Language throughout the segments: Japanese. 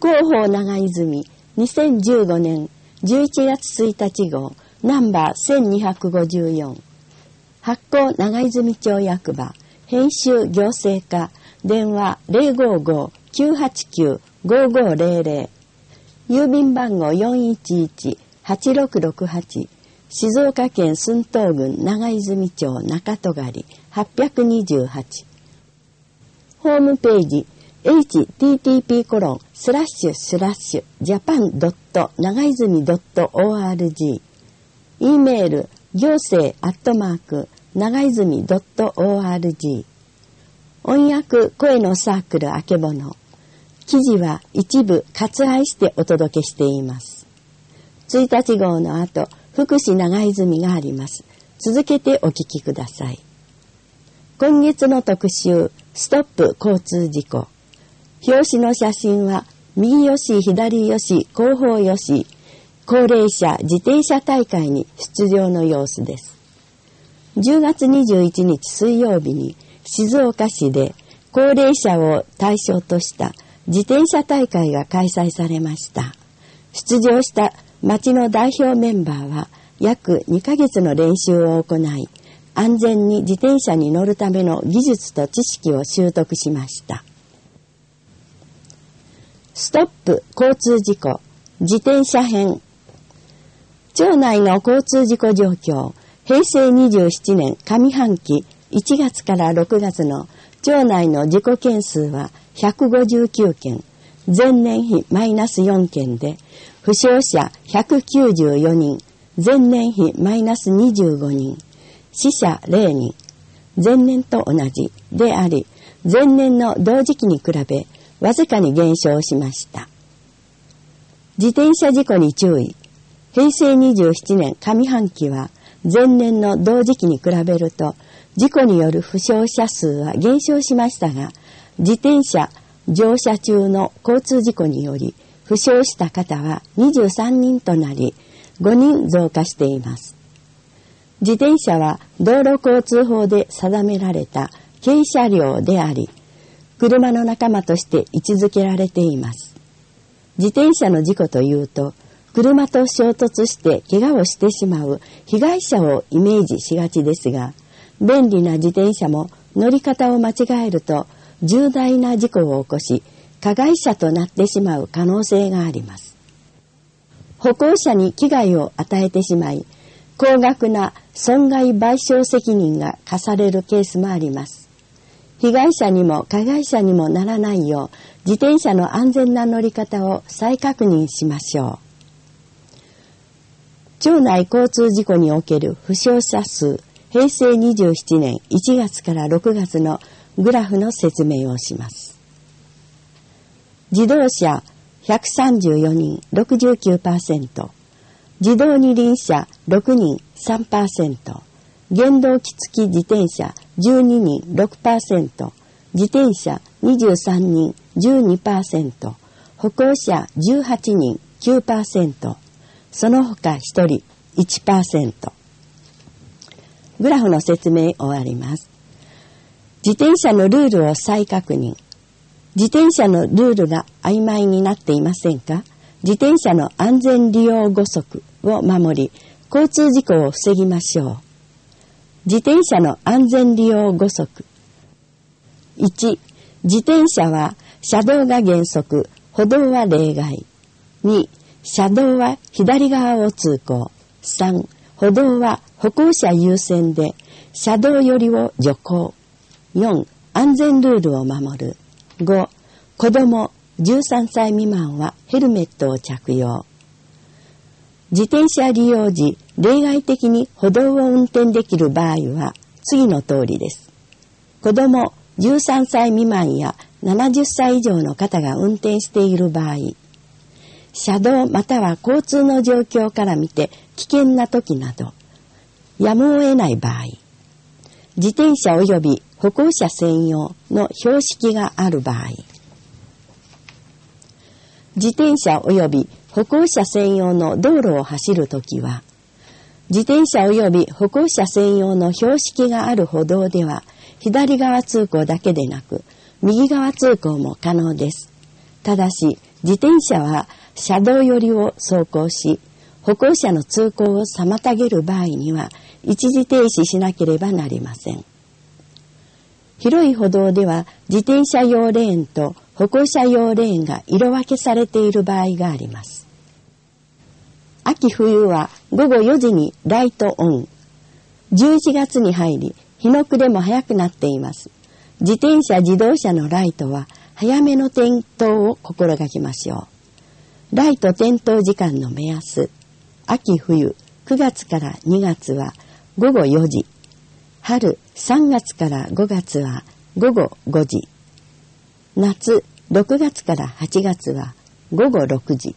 広報長泉2015年11月1日号ナンバー1254発行長泉町役場編集行政課電話 055-989-5500 郵便番号 411-8668 静岡県駿東郡長泉町中戸狩828ホームページ http://japan.長泉.org E メール行政@長泉.org 音訳声のサークルあけぼの記事は一部割愛してお届けしています。1日号の後福祉長泉があります。続けてお聞きください。今月の特集ストップ交通事故表紙の写真は右よし左よし後方よし高齢者自転車大会に出場の様子です。10月21日水曜日に静岡市で高齢者を対象とした自転車大会が開催されました。出場した町の代表メンバーは約2ヶ月の練習を行い、安全に自転車に乗るための技術と知識を習得しました。ストップ交通事故自転車編町内の交通事故状況平成27年上半期1月から6月の町内の事故件数は159件、前年比マイナス4件で、負傷者194人、前年比マイナス25人、死者0人、前年と同じであり、前年の同時期に比べ、わずかに減少しました。自転車事故に注意。平成27年上半期は、前年の同時期に比べると、事故による負傷者数は減少しましたが、自転車乗車中の交通事故により負傷した方は23人となり、5人増加しています。自転車は道路交通法で定められた軽車両であり、車の仲間として位置づけられています。自転車の事故というと、車と衝突して怪我をしてしまう被害者をイメージしがちですが、便利な自転車も乗り方を間違えると重大な事故を起こし、加害者となってしまう可能性があります。歩行者に危害を与えてしまい、高額な損害賠償責任が課されるケースもあります。被害者にも加害者にもならないよう、自転車の安全な乗り方を再確認しましょう。町内交通事故における負傷者数、平成27年1月から6月のグラフの説明をします。自動車134人 69%、自動二輪車6人 3%、原動機付き自転車12人 6%、自転車23人 12%、歩行者18人 9%、その他1人 1%。グラフの説明終わります。自転車のルールを再確認。自転車のルールが曖昧になっていませんか？自転車の安全利用5則を守り、交通事故を防ぎましょう。自転車の安全利用5則。1、自転車は車道が原則、歩道は例外。2、車道は左側を通行。3、歩道は歩行者優先で、車道寄りを徐行。4、安全ルールを守る。5、子供13歳未満はヘルメットを着用。自転車利用時、例外的に歩道を運転できる場合は次の通りです。子供13歳未満や70歳以上の方が運転している場合、車道または交通の状況から見て危険な時など、やむを得ない場合、自転車及び歩行者専用の標識がある場合、自転車及び歩行者専用の道路を走るときは、自転車及び歩行者専用の標識がある歩道では、左側通行だけでなく、右側通行も可能です。ただし、 自転車は車道寄りを走行し、歩行者の通行を妨げる場合には一時停止しなければなりません。広い歩道では自転車用レーンと歩行者用レーンが色分けされている場合があります。秋冬は午後4時にライトオン。11月に入り日の暮れも早くなっています。自転車自動車のライトは早めの点灯を心がけましょう。ライト点灯時間の目安。秋冬9月から2月は午後4時。春3月から5月は午後5時。夏6月から8月は午後6時。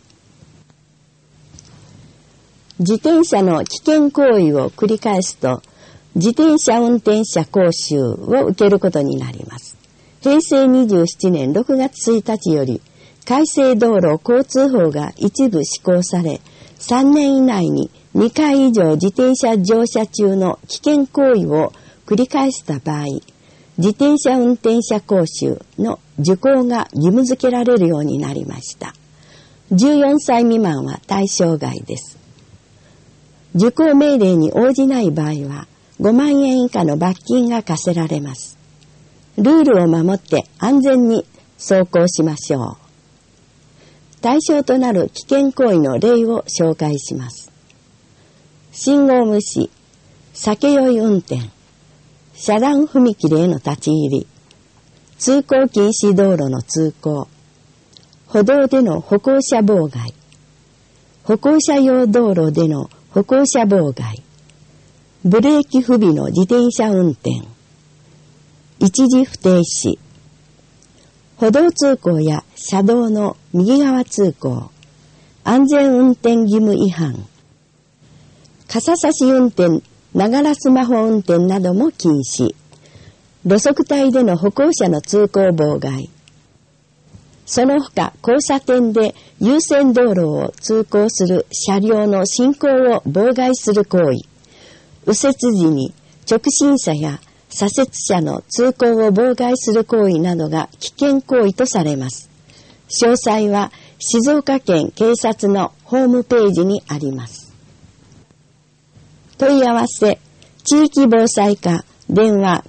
自転車の危険行為を繰り返すと、自転車運転者講習を受けることになります。平成27年6月1日より改正道路交通法が一部施行され、3年以内に2回以上自転車乗車中の危険行為を繰り返した場合、自転車運転者講習の受講が義務付けられるようになりました。14歳未満は対象外です。受講命令に応じない場合は5万円以下の罰金が課せられます。ルールを守って安全に走行しましょう。対象となる危険行為の例を紹介します。信号無視、酒酔い運転、遮断踏切への立ち入り、通行禁止道路の通行、歩道での歩行者妨害、歩行者用道路での歩行者妨害、ブレーキ不備の自転車運転、一時不停止、歩道通行や車道の右側通行、安全運転義務違反、傘差し運転、ながらスマホ運転なども禁止、路側帯での歩行者の通行妨害、その他交差点で優先道路を通行する車両の進行を妨害する行為、右折時に直進車や左折車の通行を妨害する行為などが危険行為とされます。詳細は静岡県警察のホームページにあります。問い合わせ、地域防災課、電話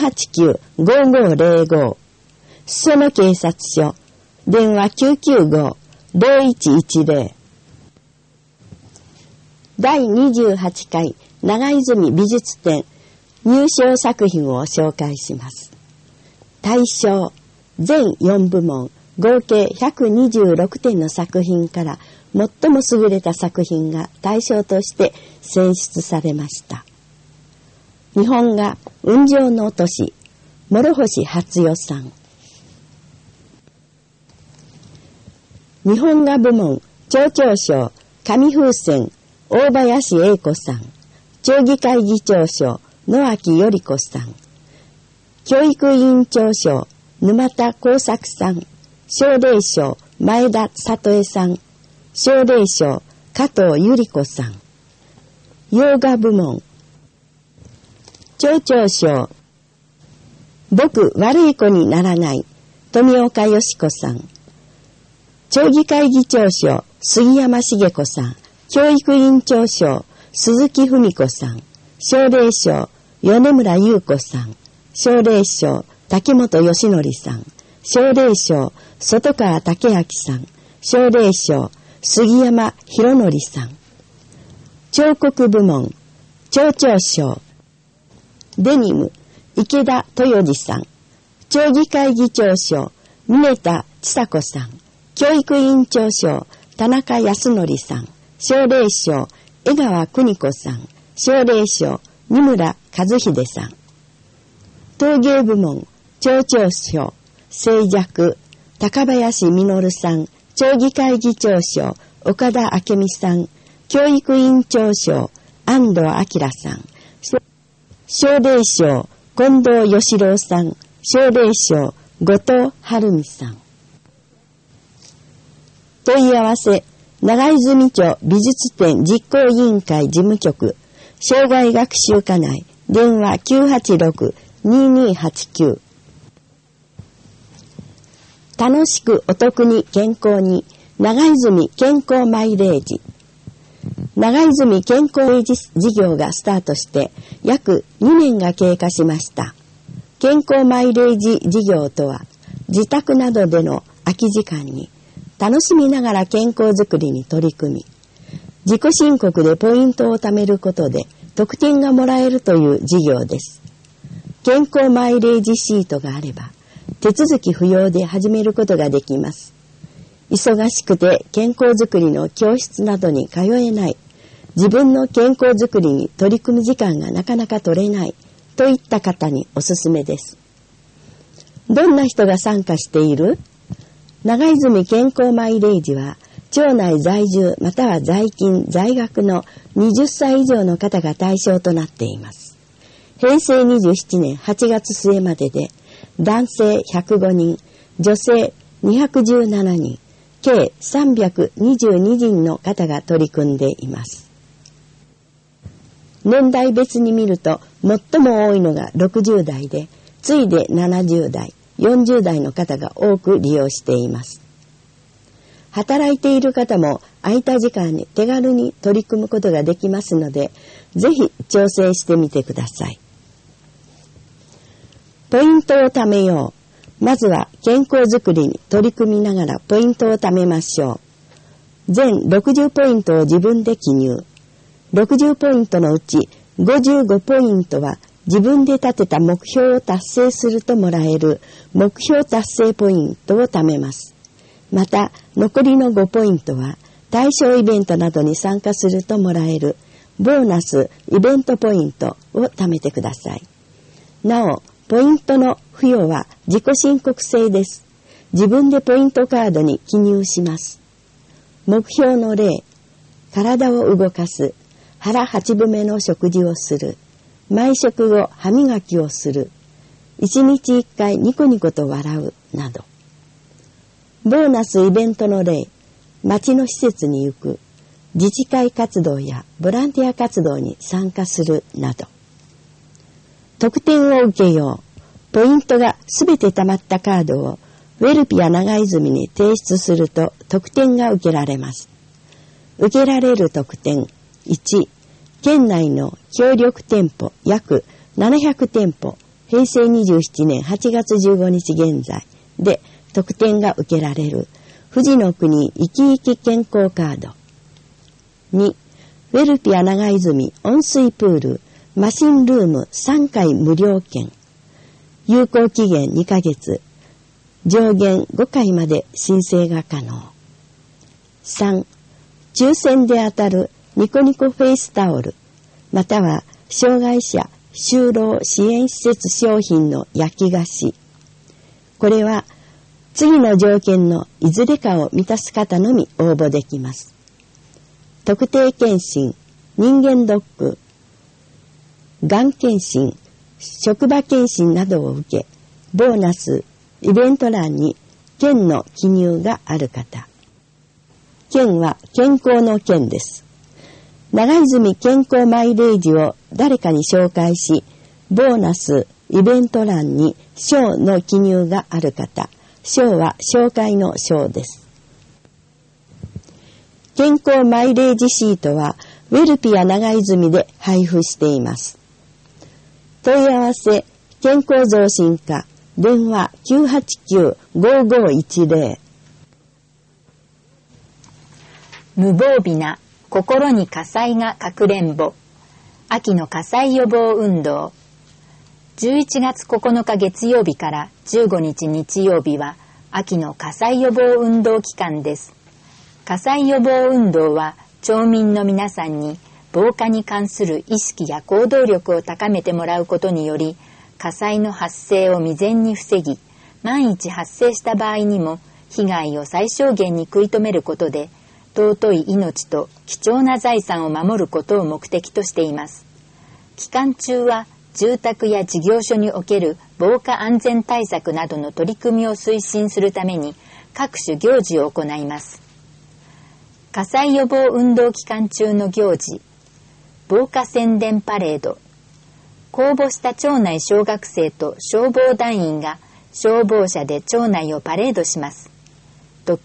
989-5505、裾野警察署、電話 995-0110。第28回長泉美術展入賞作品を紹介します。大賞全4部門合計126点の作品から最も優れた作品が大賞として選出されました。日本画雲上の都市諸星初代さん。日本画部門町長賞紙風船大林英子さん。町議会議長賞野脇より子さん。教育委員長賞沼田耕作さん。奨励賞前田里江さん。奨励賞加藤由里子さん。洋画部門町長賞僕悪い子にならない富岡よし子さん。町議会議長賞杉山茂子さん。教育委員長賞鈴木文子さん。奨励賞米村優子さん。奨励賞竹本義則さん。奨励賞外川武明さん。奨励賞杉山博則さん。彫刻部門町長賞デニム池田豊次さん。町議会議長賞峰田千佐子さん。教育委員長賞田中康則さん。奨励賞江川邦子さん。奨励賞二村和秀さん。陶芸部門町長賞静寂高林実さん。町議会議長賞岡田明美さん。教育委員長賞安藤明さん。奨励賞近藤義郎さん。奨励賞後藤晴美さん。問い合わせ長泉町美術展実行委員会事務局障害学習課内電話 986-2289。楽しくお得に健康に長泉健康マイレージ。長泉健康マイレージ事業がスタートして約2年が経過しました。健康マイレージ事業とは、自宅などでの空き時間に楽しみながら健康づくりに取り組み、自己申告でポイントを貯めることで特典がもらえるという事業です。健康マイレージシートがあれば、手続き不要で始めることができます。忙しくて健康づくりの教室などに通えない、自分の健康づくりに取り組む時間がなかなか取れないといった方におすすめです。どんな人が参加している？長泉健康マイレージは、町内在住または在勤在学の20歳以上の方が対象となっています。平成27年8月末までで、男性105人、女性217人、計322人の方が取り組んでいます。年代別に見ると最も多いのが60代で、次いで70代、40代の方が多く利用しています。働いている方も空いた時間に手軽に取り組むことができますので、ぜひ調整してみてください。ポイントを貯めよう。まずは健康づくりに取り組みながらポイントを貯めましょう。全60ポイントを自分で記入。60ポイントのうち55ポイントは自分で立てた目標を達成するともらえる目標達成ポイントを貯めます。また残りの5ポイントは対象イベントなどに参加するともらえるボーナスイベントポイントを貯めてください。なお、ポイントの付与は自己申告制です。自分でポイントカードに記入します。目標の例、体を動かす、腹8分目の食事をする、毎食後歯磨きをする、1日1回ニコニコと笑うなど。ボーナスイベントの例、町の施設に行く、自治会活動やボランティア活動に参加するなど。特典を受けよう。ポイントがすべて貯まったカードをウェルピア長泉に提出すると特典が受けられます。受けられる特典1、県内の協力店舗約700店舗、平成27年8月15日現在で特典が受けられる富士の国いきいき健康カード。2、ウェルピア長泉温水プールマシンルーム3回無料券。有効期限2ヶ月。上限5回まで申請が可能。3、抽選で当たるニコニコフェイスタオル、または障害者就労支援施設商品の焼き菓子。これは次の条件のいずれかを満たす方のみ応募できます。特定健診、人間ドック、がん検診、職場検診などを受け、ボーナス、イベント欄に県の記入がある方。県は健康の県です。長泉健康マイレージを誰かに紹介し、ボーナス、イベント欄に賞の記入がある方。賞は紹介の賞です。健康マイレージシートはウェルピア長泉で配布しています。問い合わせ、健康増進課、電話 989-5510。 無防備な心に火災がかくれんぼ。秋の火災予防運動。11月9日月曜日から15日日曜日は秋の火災予防運動期間です。火災予防運動は町民の皆さんに防火に関する意識や行動力を高めてもらうことにより、火災の発生を未然に防ぎ、万一発生した場合にも被害を最小限に食い止めることで、尊い命と貴重な財産を守ることを目的としています。期間中は住宅や事業所における防火安全対策などの取り組みを推進するために各種行事を行います。火災予防運動期間中の行事、防火宣伝パレード。公募した町内小学生と消防団員が消防車で町内をパレードします。時、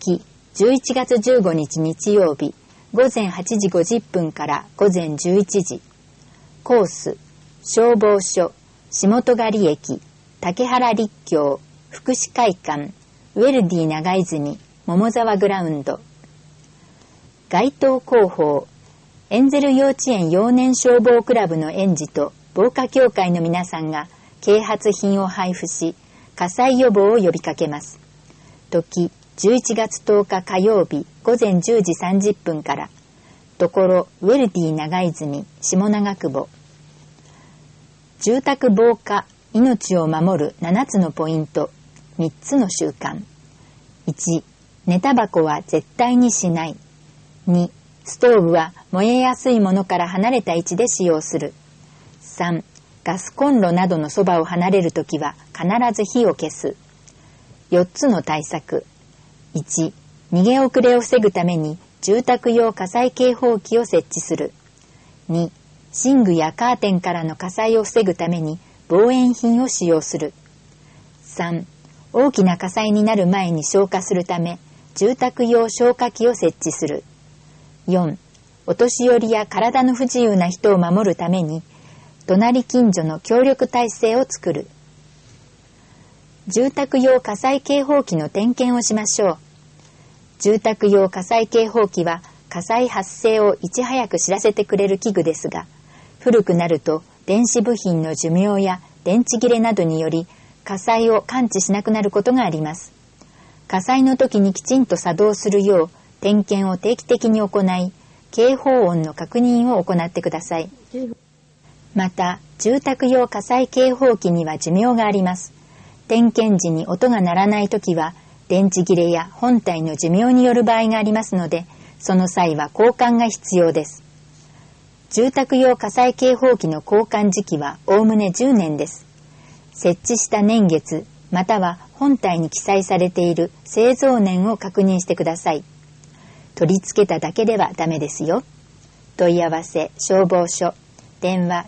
11月15日日曜日、午前8時50分から午前11時。コース、消防署、下戸狩駅、竹原立教、福祉会館、ウェルディ長泉、桃沢グラウンド。街頭広報、エンゼル幼稚園幼年消防クラブの園児と防火協会の皆さんが啓発品を配布し、火災予防を呼びかけます。時、11月10日火曜日午前10時30分から。ところ、ウェルディ長泉、下長久保。住宅防火、命を守る7つのポイント、3つの習慣。1、寝タバコは絶対にしない。2、ストーブは燃えやすいものから離れた位置で使用する。3、ガスコンロなどのそばを離れるときは必ず火を消す。4つの対策。1、逃げ遅れを防ぐために住宅用火災警報器を設置する。2、寝具やカーテンからの火災を防ぐために防煙品を使用する。3、大きな火災になる前に消火するため住宅用消火器を設置する。4、お年寄りや体の不自由な人を守るために隣近所の協力体制を作る。住宅用火災警報器の点検をしましょう。住宅用火災警報器は火災発生をいち早く知らせてくれる器具ですが、古くなると電子部品の寿命や電池切れなどにより火災を感知しなくなることがあります。火災の時にきちんと作動するよう点検を定期的に行い、警報音の確認を行ってください。また、住宅用火災警報器には寿命があります。点検時に音が鳴らないときは、電池切れや本体の寿命による場合がありますので、その際は交換が必要です。住宅用火災警報器の交換時期はおおむね10年です。設置した年月、または本体に記載されている製造年を確認してください。取り付けただけではダメですよ。問い合わせ消防署、電話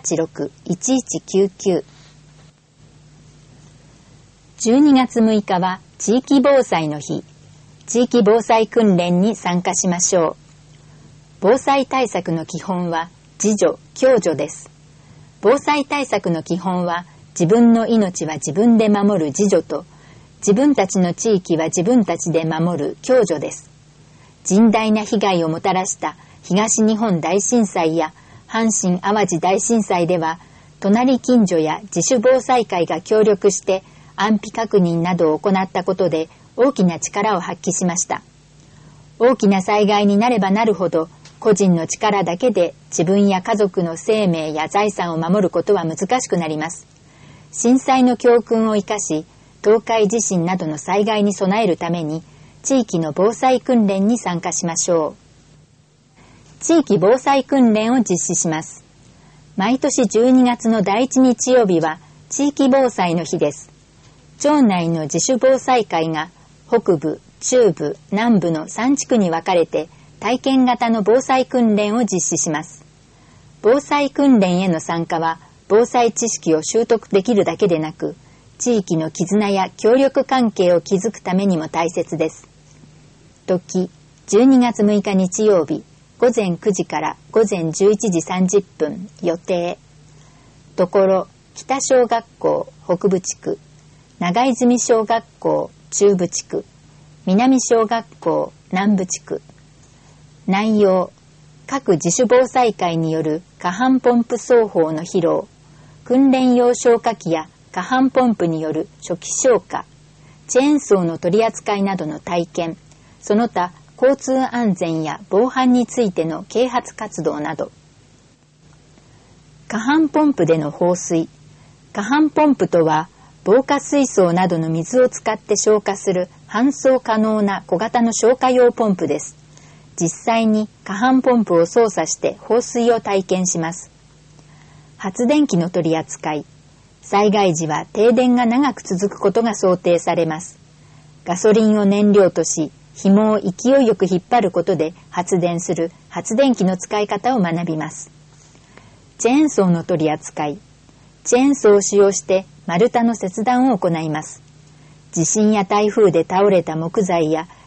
986-1199。12月6日は地域防災の日。地域防災訓練に参加しましょう。防災対策の基本は自助・共助です。防災対策の基本は自分の命は自分で守る自助と、自分たちの地域は自分たちで守る共助です。甚大な被害をもたらした東日本大震災や阪神・淡路大震災では、隣近所や自主防災会が協力して安否確認などを行ったことで大きな力を発揮しました。大きな災害になればなるほど、個人の力だけで自分や家族の生命や財産を守ることは難しくなります。震災の教訓を生かし、東海地震などの災害に備えるために、地域の防災訓練に参加しましょう。地域防災訓練を実施します。毎年12月の第1日曜日は地域防災の日です。町内の自主防災会が北部、中部、南部の3地区に分かれて体験型の防災訓練を実施します。防災訓練への参加は防災知識を習得できるだけでなく、地域の絆や協力関係を築くためにも大切です。時、12月6日日曜日、午前9時から午前11時30分予定。ところ、北小学校北部地区、長泉小学校中部地区、南小学校南部地区。内容、各自主防災会による下半ポンプ奏法の披露、訓練用消火器や下半ポンプによる初期消火、チェーンソーの取り扱いなどの体験、その他交通安全や防犯についての啓発活動など。下半ポンプでの放水。下半ポンプとは、防火水槽などの水を使って消火する搬送可能な小型の消火用ポンプです。実際に下半ポンプを操作して放水を体験します。発電機の取り扱い。災害時は停電が長く続くことが想定されます。ガソリンを燃料とし、紐を勢いよく引っ張ることで発電する発電機の使い方を学びます。チェーンソーの取り扱い。チェーンソーを使用して丸太の切断を行います。地震や台風で倒れた木材や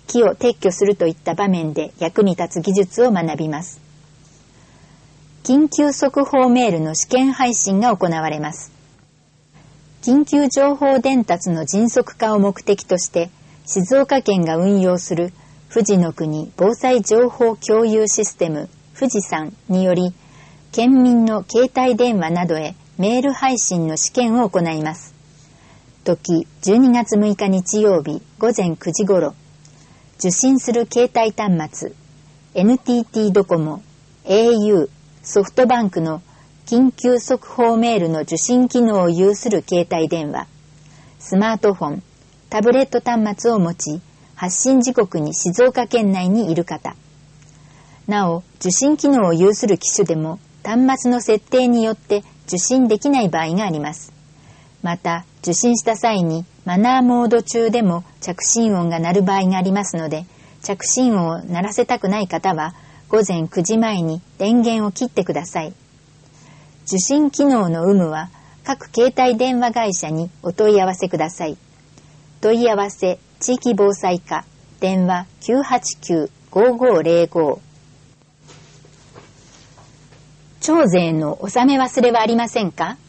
木を撤去するといった場面で役に立つ技術を学びます。緊急速報メールの試験配信が行われます。緊急情報伝達の迅速化を目的として、静岡県が運用する富士の国防災情報共有システム富士山により、県民の携帯電話などへメール配信の試験を行います。時12月6日日曜日午前9時頃、受信する携帯端末、NTT ドコモ、au、ソフトバンクの緊急速報メールの受信機能を有する携帯電話、スマートフォン、タブレット端末を持ち、発信時刻に静岡県内にいる方。なお、受信機能を有する機種でも端末の設定によって受信できない場合があります。また、受信した際にマナーモード中でも着信音が鳴る場合がありますので、着信音を鳴らせたくない方は、午前9時前に電源を切ってください。受信機能の有無は各携帯電話会社にお問い合わせください。問い合わせ地域防災課電話 989-5505。 徴税の納め忘れはありませんか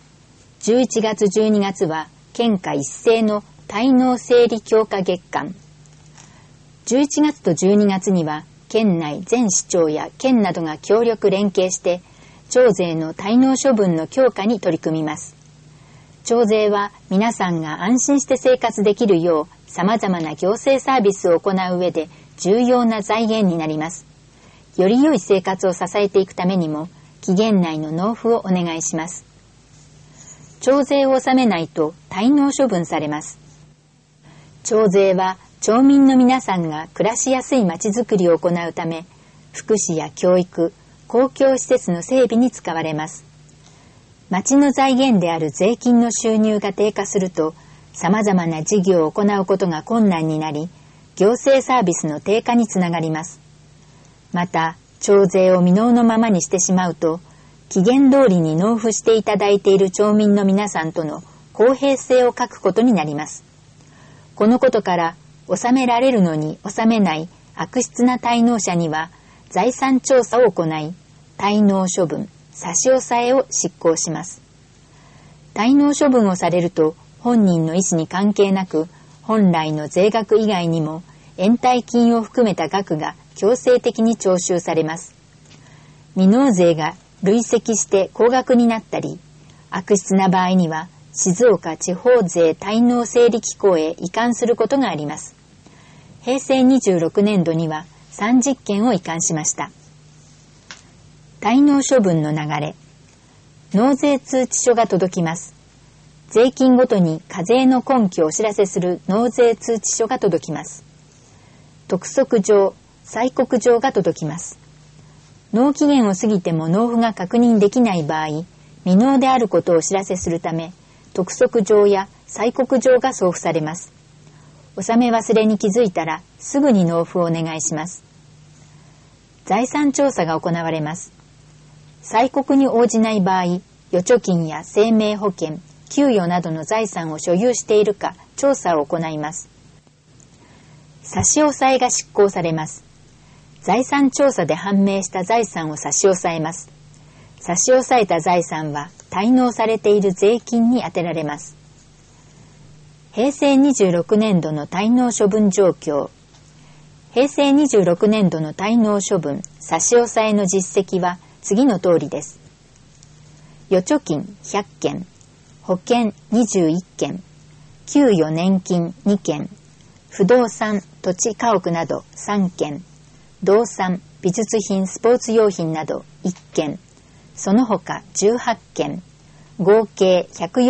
？11月12月は県下一斉の滞納整理強化月間。11月と12月には県内全市町や県などが協力連携して徴税の滞納処分の強化に取り組みます。徴税は皆さんが安心して生活できるよう様々な行政サービスを行う上で重要な財源になります。より良い生活を支えていくためにも期限内の納付をお願いします。徴税を納めないと滞納処分されます。徴税は町民の皆さんが暮らしやすいまちづくりを行うため、福祉や教育、公共施設の整備に使われます。町の財源である税金の収入が低下すると、様々な事業を行うことが困難になり、行政サービスの低下につながります。また、徴税を未納のままにしてしまうと、期限通りに納付していただいている町民の皆さんとの公平性を欠くことになります。このことから、納められるのに納めない悪質な滞納者には財産調査を行い、滞納処分、差し押さえを執行します。滞納処分をされると本人の意思に関係なく、本来の税額以外にも延滞金を含めた額が強制的に徴収されます。未納税が累積して高額になったり、悪質な場合には静岡地方税滞納整理機構へ移管することがあります。平成26年度には30件を移管しました。滞納処分の流れ。納税通知書が届きます。税金ごとに課税の根拠をお知らせする納税通知書が届きます。督促状、催告状が届きます。納期限を過ぎても納付が確認できない場合、未納であることをお知らせするため、督促状や催告状が送付されます。納め忘れに気づいたらすぐに納付をお願いします。財産調査が行われます。催告に応じない場合、預貯金や生命保険、給与などの財産を所有しているか調査を行います。差し押さえが執行されます。財産調査で判明した財産を差し押さえます。差し押さえた財産は滞納されている税金に充てられます。平成26年度の滞納処分状況。平成26年度の滞納処分、差し押さえの実績は次の通りです。預貯金100件、保険21件、給与年金2件、不動産、土地家屋など3件、動産、美術品、スポーツ用品など1件、その他18件、合計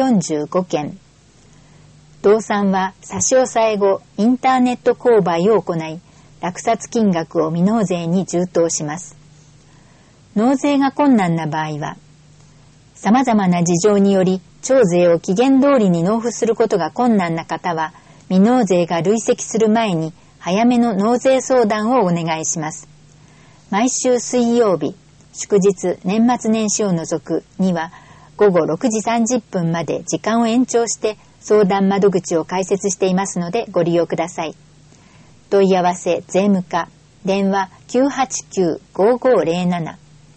145件。動産は差し押さえ後、インターネット購買を行い、落札金額を未納税に充当します。納税が困難な場合は、様々な事情により、徴税を期限通りに納付することが困難な方は、未納税が累積する前に、早めの納税相談をお願いします。毎週水曜日、祝日、年末年始を除くには、午後6時30分まで時間を延長して、相談窓口を開設していますのでご利用ください。 問い合わせ税務課、電話 989-5507。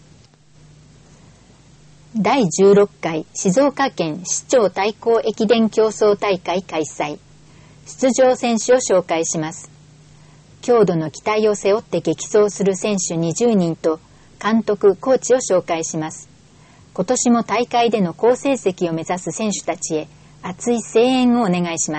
第16回静岡県市長対抗駅伝競争大会開催。出場選手を紹介します。強度の期待を背負って激走する選手20人と監督・コーチを紹介します。今年も大会での好成績を目指す選手たちへ熱い声援をお願いします。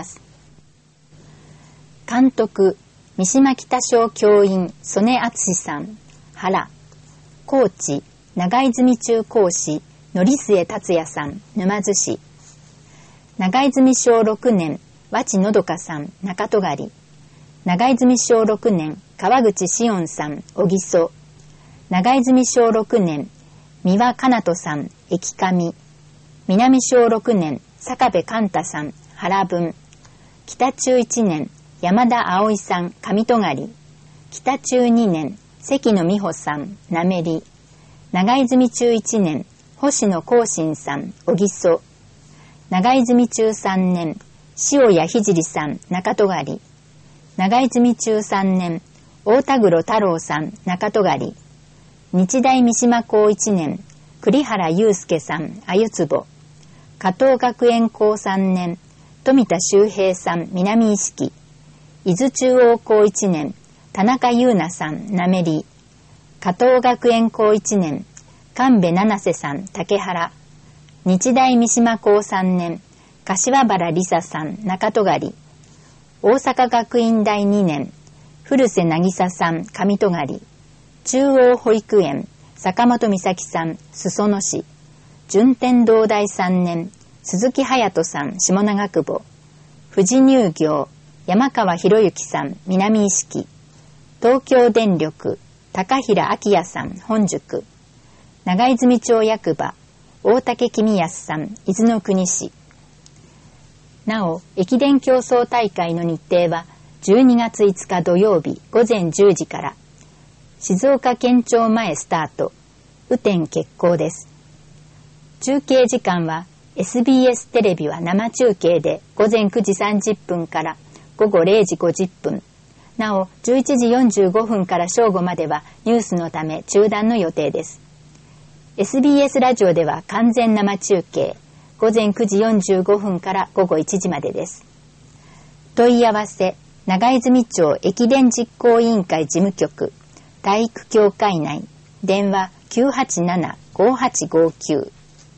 監督、三島北小教員曽根敦さん、原。コーチ、長泉中講師則末達也さん、沼津市。長泉小6年和知のどかさん、中戸狩。長泉小6年川口志音さん、小木曽。長泉小6年三輪かなとさん、駅上。南小6年坂部寛太さん、原文。北中1年山田葵さん、上戸狩。北中2年関野美穂さん、なめり。長泉中1年星野光信さん、小木曽。長泉中3年塩谷聖さん、中戸狩。長泉中3年大田黒太郎さん、中戸狩。日大三島高1年栗原祐介さん、鮎坪。加藤学園高3年富田修平さん、南意識。伊豆中央高1年田中優奈さん、なめり。加藤学園高1年神戸七瀬さん、竹原。日大三島高3年柏原梨沙さん、中戸狩。大阪学院大2年古瀬渚さん、上戸狩。中央保育園坂本美咲さん、裾野市。順天堂大3年鈴木隼人さん、下長久保。富士乳業山川博之さん、南意識。東京電力高平明也さん、本宿。長泉町役場大竹公康さん、伊豆の国市。なお、駅伝競争大会の日程は12月5日土曜日午前10時から。静岡県庁前スタート。雨天決行です。中継時間は SBS テレビは生中継で午前9時30分から午後0時50分。なお、11時45分から正午まではニュースのため中断の予定です。SBS ラジオでは完全生中継。午前9時45分から午後1時までです。問い合わせ、長泉町駅伝実行委員会事務局、体育協会内、電話 987-5859。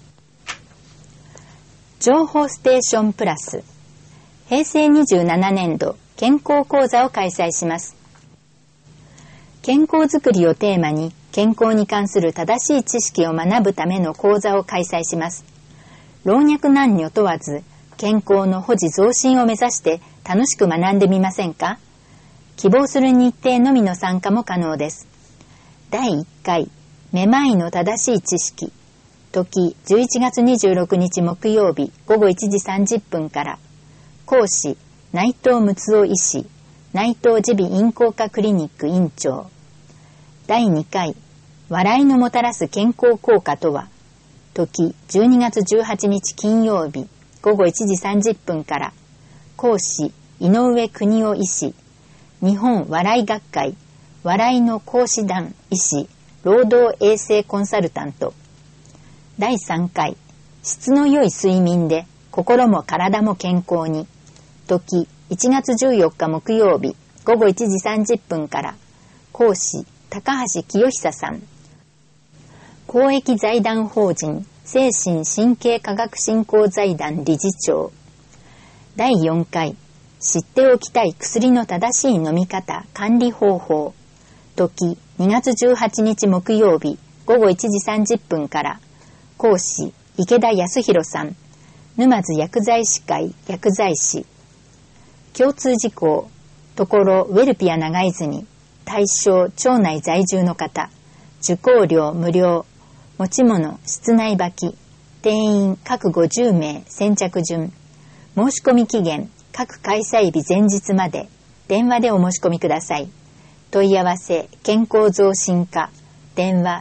情報ステーションプラス、平成27年度健康講座を開催します。健康づくりをテーマに健康に関する正しい知識を学ぶための講座を開催します。老若男女問わず健康の保持増進を目指して楽しく学んでみませんか？希望する日程のみの参加も可能です。第1回めまいの正しい知識、時11月26日木曜日午後1時30分から。講師内藤睦夫医師、内藤耳鼻咽喉科クリニック院長。第2回笑いのもたらす健康効果とは、時12月18日金曜日午後1時30分から。講師井上邦夫医師、日本笑い学会笑いの講師団医師、労働衛生コンサルタント。第3回質の良い睡眠で心も体も健康に、時1月14日木曜日午後1時30分から。講師高橋清久さん、公益財団法人精神神経科学振興財団理事長。第4回知っておきたい薬の正しい飲み方管理方法、時2月18日木曜日午後1時30分から。講師池田康弘さん、沼津薬剤師会薬剤師。共通事項、ところウェルピア長泉、対象町内在住の方、受講料無料、持ち物室内履き、定員各50名先着順。申し込み期限各開催日前日まで。電話でお申し込みください。問い合わせ健康増進課、電話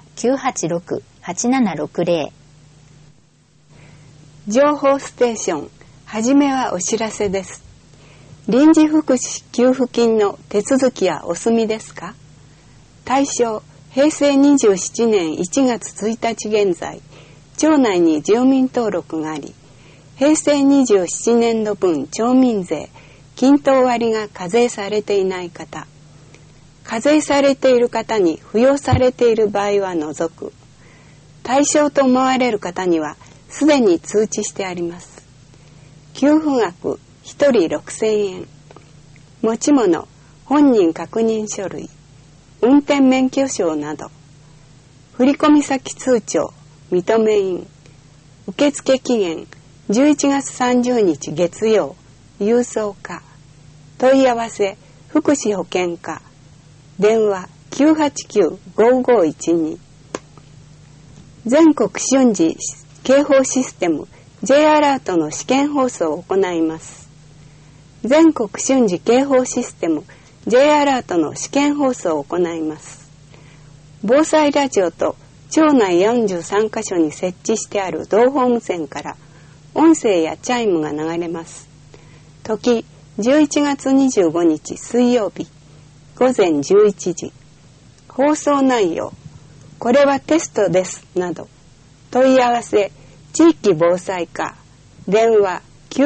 986-8760。 情報ステーション、はじめはお知らせです。 臨時福祉給付金の手続きはお済みですか？対象、平成27年1月1日現在、町内に住民登録があり、平成27年度分町民税、均等割が課税されていない方、課税されている方に付与されている場合は除く。対象と思われる方にはすでに通知してあります。給付額1人6,000円。持ち物、本人確認書類、運転免許証など。振込先通帳、認め印。受付期限11月30日月曜、郵送課。問い合わせ、福祉保健課。電話 989-5512。全国瞬時警報システム J アラートの試験放送を行います。全国瞬時警報システム J アラートの試験放送を行います。防災ラジオと町内43カ所に設置してある同ホーム線から音声やチャイムが流れます。時11月25日水曜日午前11時。放送内容、これはテストですなど。問い合わせ、地域防災課。電話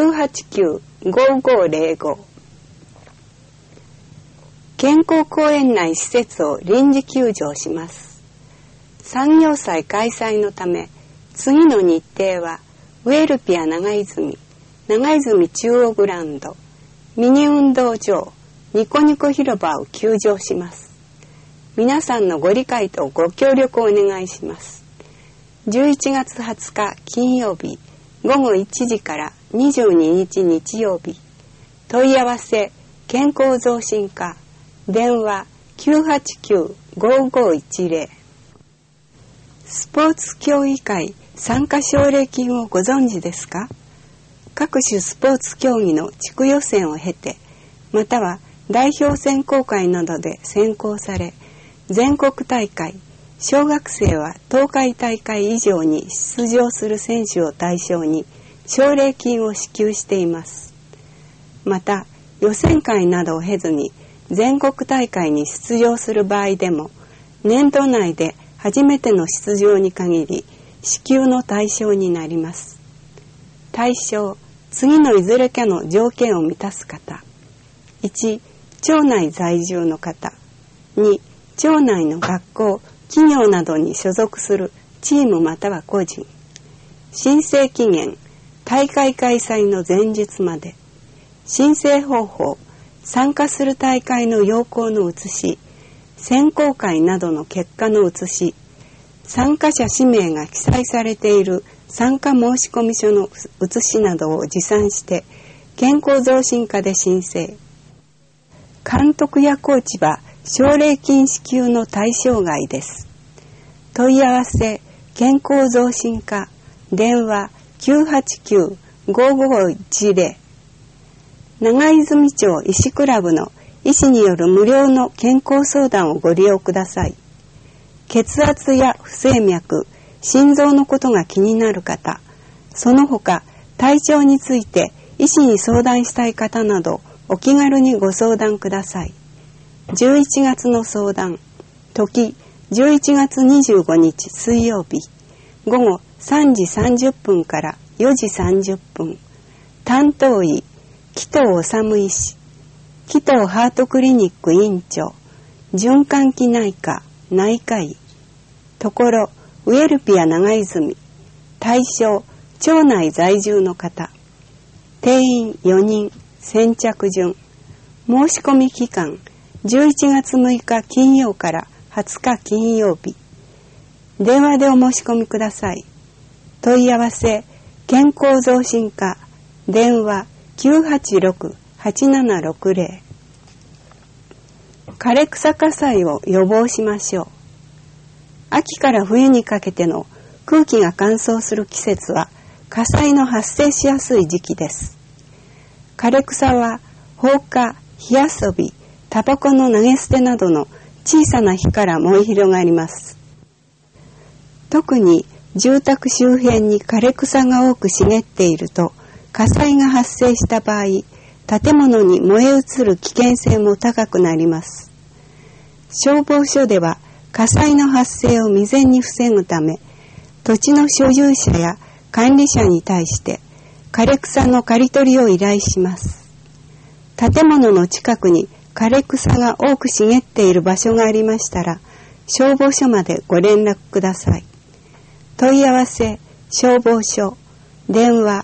989-5505。健康公園内施設を臨時休場します。産業祭開催のため、次の日程はウェルピア長泉中央グラウンド、ミニ運動場、ニコニコ広場を休場します。皆さんのご理解とご協力をお願いします。11月20日金曜日午後1時から22日日曜日。問い合わせ、健康増進課。電話 989-5510。スポーツ協議会参加奨励金をご存知ですか？各種スポーツ競技の地区予選を経て、または代表選考会などで選考され、全国大会、小学生は東海大会以上に出場する選手を対象に奨励金を支給しています。また、予選会などを経ずに全国大会に出場する場合でも、年度内で初めての出場に限り支給の対象になります。対象、次のいずれかの条件を満たす方。1、町内在住の方。2、町内の学校、企業などに所属するチームまたは個人。申請期限、大会開催の前日まで。申請方法、参加する大会の要項の写し、選考会などの結果の写し、参加者氏名が記載されている参加申込書の写しなどを持参して健康増進課で申請。監督やコーチは奨励金支給の対象外です。問い合わせ、健康増進課。電話 989-5510。長泉町医師クラブの医師による無料の健康相談をご利用ください。血圧や不整脈、心臓のことが気になる方、その他体調について医師に相談したい方などお気軽にご相談ください。11月の相談、時11月25日水曜日、午後3時30分から4時30分。担当医、紀藤治医師、紀藤ハートクリニック院長、循環器内科、内科医。ところ、ウェルピア長泉。対象、町内在住の方。定員4人、先着順。申し込み期間、11月6日金曜から20日金曜日。電話でお申し込みください。問い合わせ、健康増進課。電話 986-8760。枯れ草火災を予防しましょう。秋から冬にかけての空気が乾燥する季節は火災の発生しやすい時期です。枯れ草は放火、火遊び、タバコの投げ捨てなどの小さな火から燃え広がります。特に住宅周辺に枯れ草が多く茂っていると火災が発生した場合、 建物に燃え移る危険性も高くなります。消防署では火災の発生を未然に防ぐため、土地の所有者や管理者に対して枯れ草の刈り取りを依頼します。建物の近くに枯れ草が多く茂っている場所がありましたら、消防署までご連絡ください。問い合わせ消防署、電話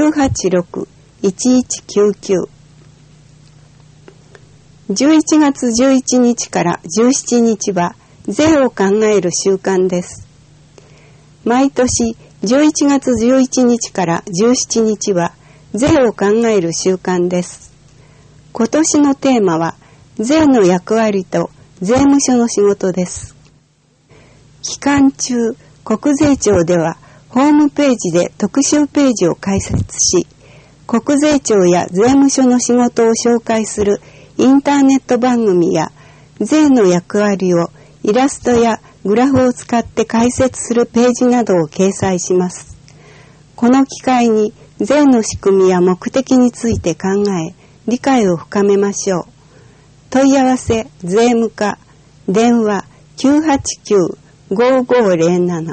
986-1199。11月11日から17日は税を考える週間です。毎年11月11日から17日は税を考える週間です。今年のテーマは税の役割と税務署の仕事です。期間中、国税庁ではホームページで特集ページを開設し、国税庁や税務署の仕事を紹介するインターネット番組や税の役割をイラストやグラフを使って解説するページなどを掲載します。この機会に税の仕組みや目的について考え、理解を深めましょう。問い合わせ税務課、電話 989-5507。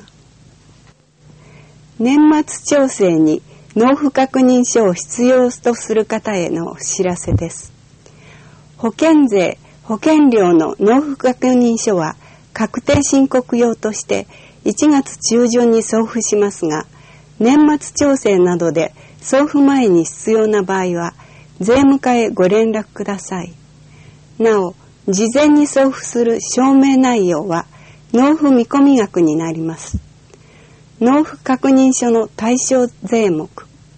年末調整に納付確認書を必要とする方へのお知らせです。保険税、保険料の納付確認書は確定申告用として1月中旬に送付しますが、年末調整などで送付前に必要な場合は税務課へご連絡ください。なお、事前に送付する証明内容は納付見込み額になります。納付確認書の対象税目、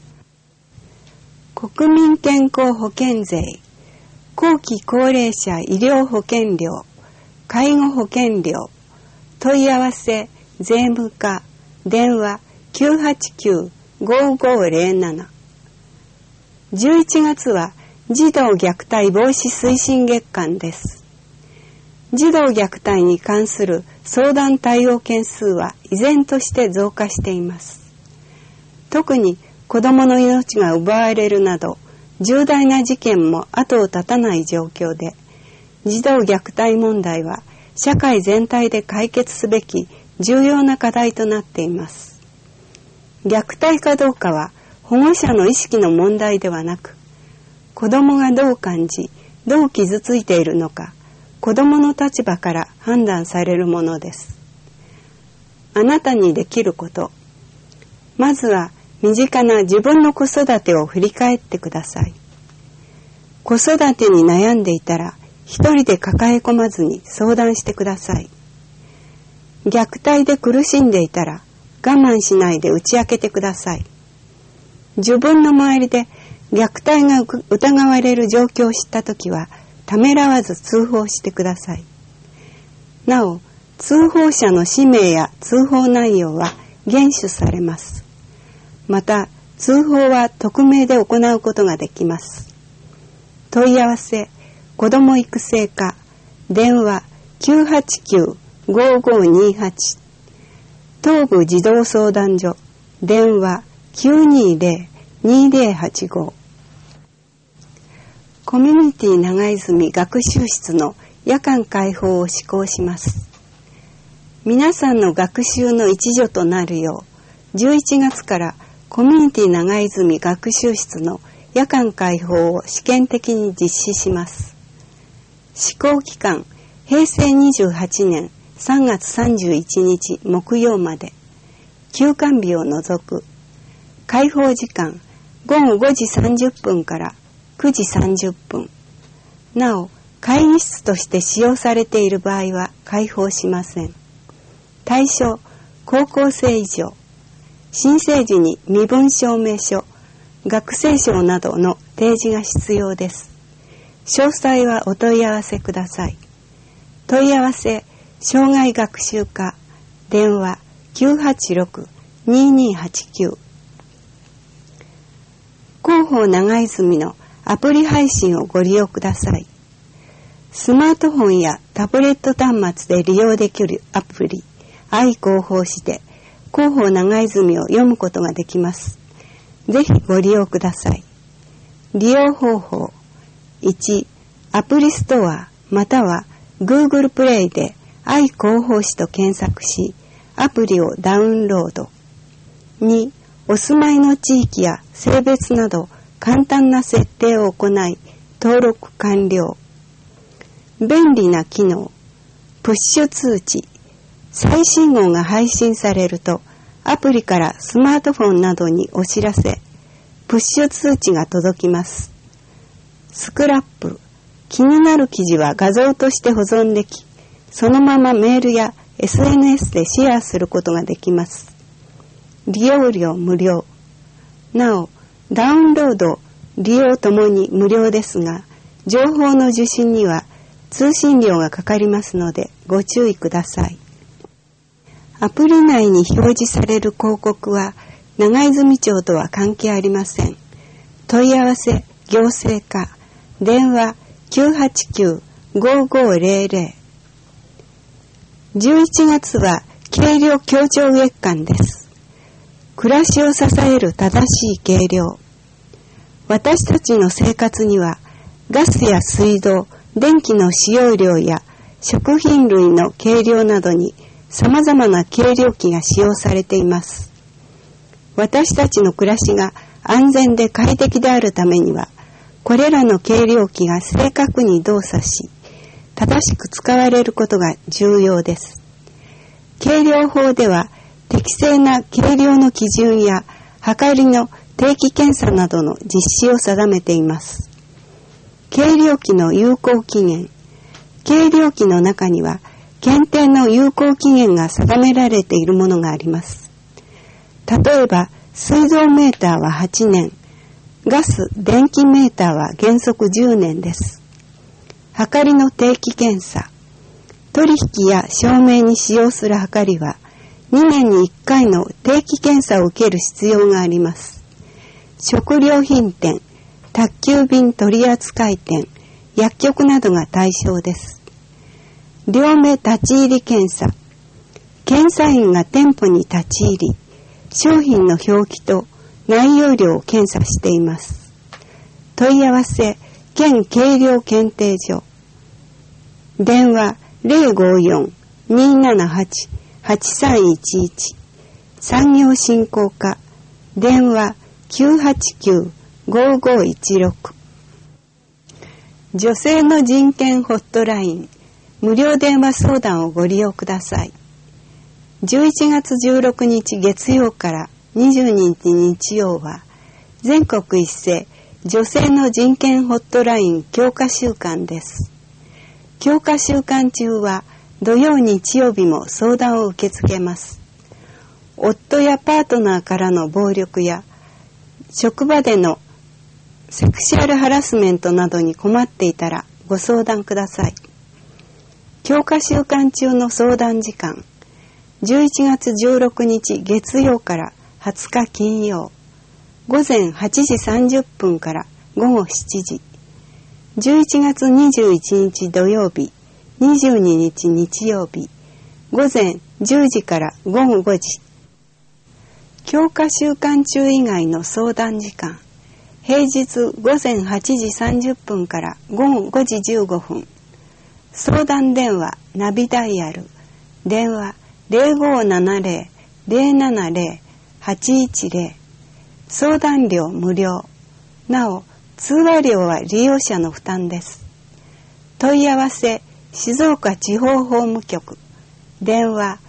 国民健康保険税、後期高齢者医療保険料、介護保険料、問い合わせ税務課、電話 989-5507。11月は児童虐待防止推進月間です。児童虐待に関する相談対応件数は依然として増加しています。特に子どもの命が奪われるなど重大な事件も後を絶たない状況で、児童虐待問題は社会全体で解決すべき重要な課題となっています。虐待かどうかは保護者の意識の問題ではなく、子どもがどう感じ、どう傷ついているのか、子どもの立場から判断されるものです。あなたにできること。まずは身近な自分の子育てを振り返ってください。子育てに悩んでいたら、一人で抱え込まずに相談してください。虐待で苦しんでいたら、我慢しないで打ち明けてください。自分の周りで虐待が疑われる状況を知ったときは、ためらわず通報してください。なお、通報者の氏名や通報内容は厳守されます。また、通報は匿名で行うことができます。問い合わせ、子ども育成課、電話 989-5528。東部児童相談所、電話 920-2085。コミュニティ長泉学習室の夜間開放を施行します。皆さんの学習の一助となるよう、11月からコミュニティ長泉学習室の夜間開放を試験的に実施します。施行期間、平成28年3月31日木曜まで、休館日を除く。開放時間、午後5時30分から9時30分。なお、会議室として使用されている場合は開放しません。対象、高校生以上。申請時に身分証明書、学生証などの提示が必要です。詳細はお問い合わせください。問い合わせ、障害学習課、電話 986-2289。広報長泉のアプリ配信をご利用ください。スマートフォンやタブレット端末で利用できるアプリ、愛広報誌で広報長泉を読むことができます。ぜひご利用ください。 利用方法。1、アプリストアまたは Google プレイで愛広報誌と検索し、アプリをダウンロード。2、お住まいの地域や性別など簡単な設定を行い、登録完了。便利な機能。プッシュ通知。最新号が配信されると、アプリからスマートフォンなどにお知らせ、プッシュ通知が届きます。スクラップ。気になる記事は画像として保存でき、そのままメールや SNS でシェアすることができます。利用料無料。なお、ダウンロード、利用ともに無料ですが、情報の受信には通信料がかかりますのでご注意ください。アプリ内に表示される広告は長泉町とは関係ありません。問い合わせ、行政課、電話 989-5500。11月は軽量協調月間です。暮らしを支える正しい軽量。私たちの生活にはガスや水道、電気の使用量や食品類の計量などに様々な計量器が使用されています。私たちの暮らしが安全で快適であるためには、これらの計量器が正確に動作し、正しく使われることが重要です。計量法では、適正な計量の基準や、測りの定期検査などの実施を定めています。計量器の有効期限。計量器の中には、検定の有効期限が定められているものがあります。例えば、水道メーターは8年、ガス・電気メーターは原則10年です。測りの定期検査。取引や証明に使用する測りは、2年に1回の定期検査を受ける必要があります。食料品店、宅急便取扱店、薬局などが対象です。両目立ち入り検査。検査員が店舗に立ち入り、商品の表記と内容量を検査しています。問い合わせ、県計量検定所。電話054-278-8311。産業振興課。電話989-5516。女性の人権ホットライン。無料電話相談をご利用ください。11月16日月曜から22日日曜は全国一斉女性の人権ホットライン強化週間です。強化週間中は土曜日曜日も相談を受け付けます。夫やパートナーからの暴力や職場でのセクシュアルハラスメントなどに困っていたらご相談ください。強化週間中の相談時間、11月16日月曜から20日金曜、午前8時30分から午後7時、11月21日土曜日、22日日曜日、午前10時から午後5時。強化週間中以外の相談時間、平日午前8時30分から午後5時15分。相談電話ナビダイヤル、電話0570-070-810。相談料無料。なお、通話料は利用者の負担です。問い合わせ、静岡地方法務局。電話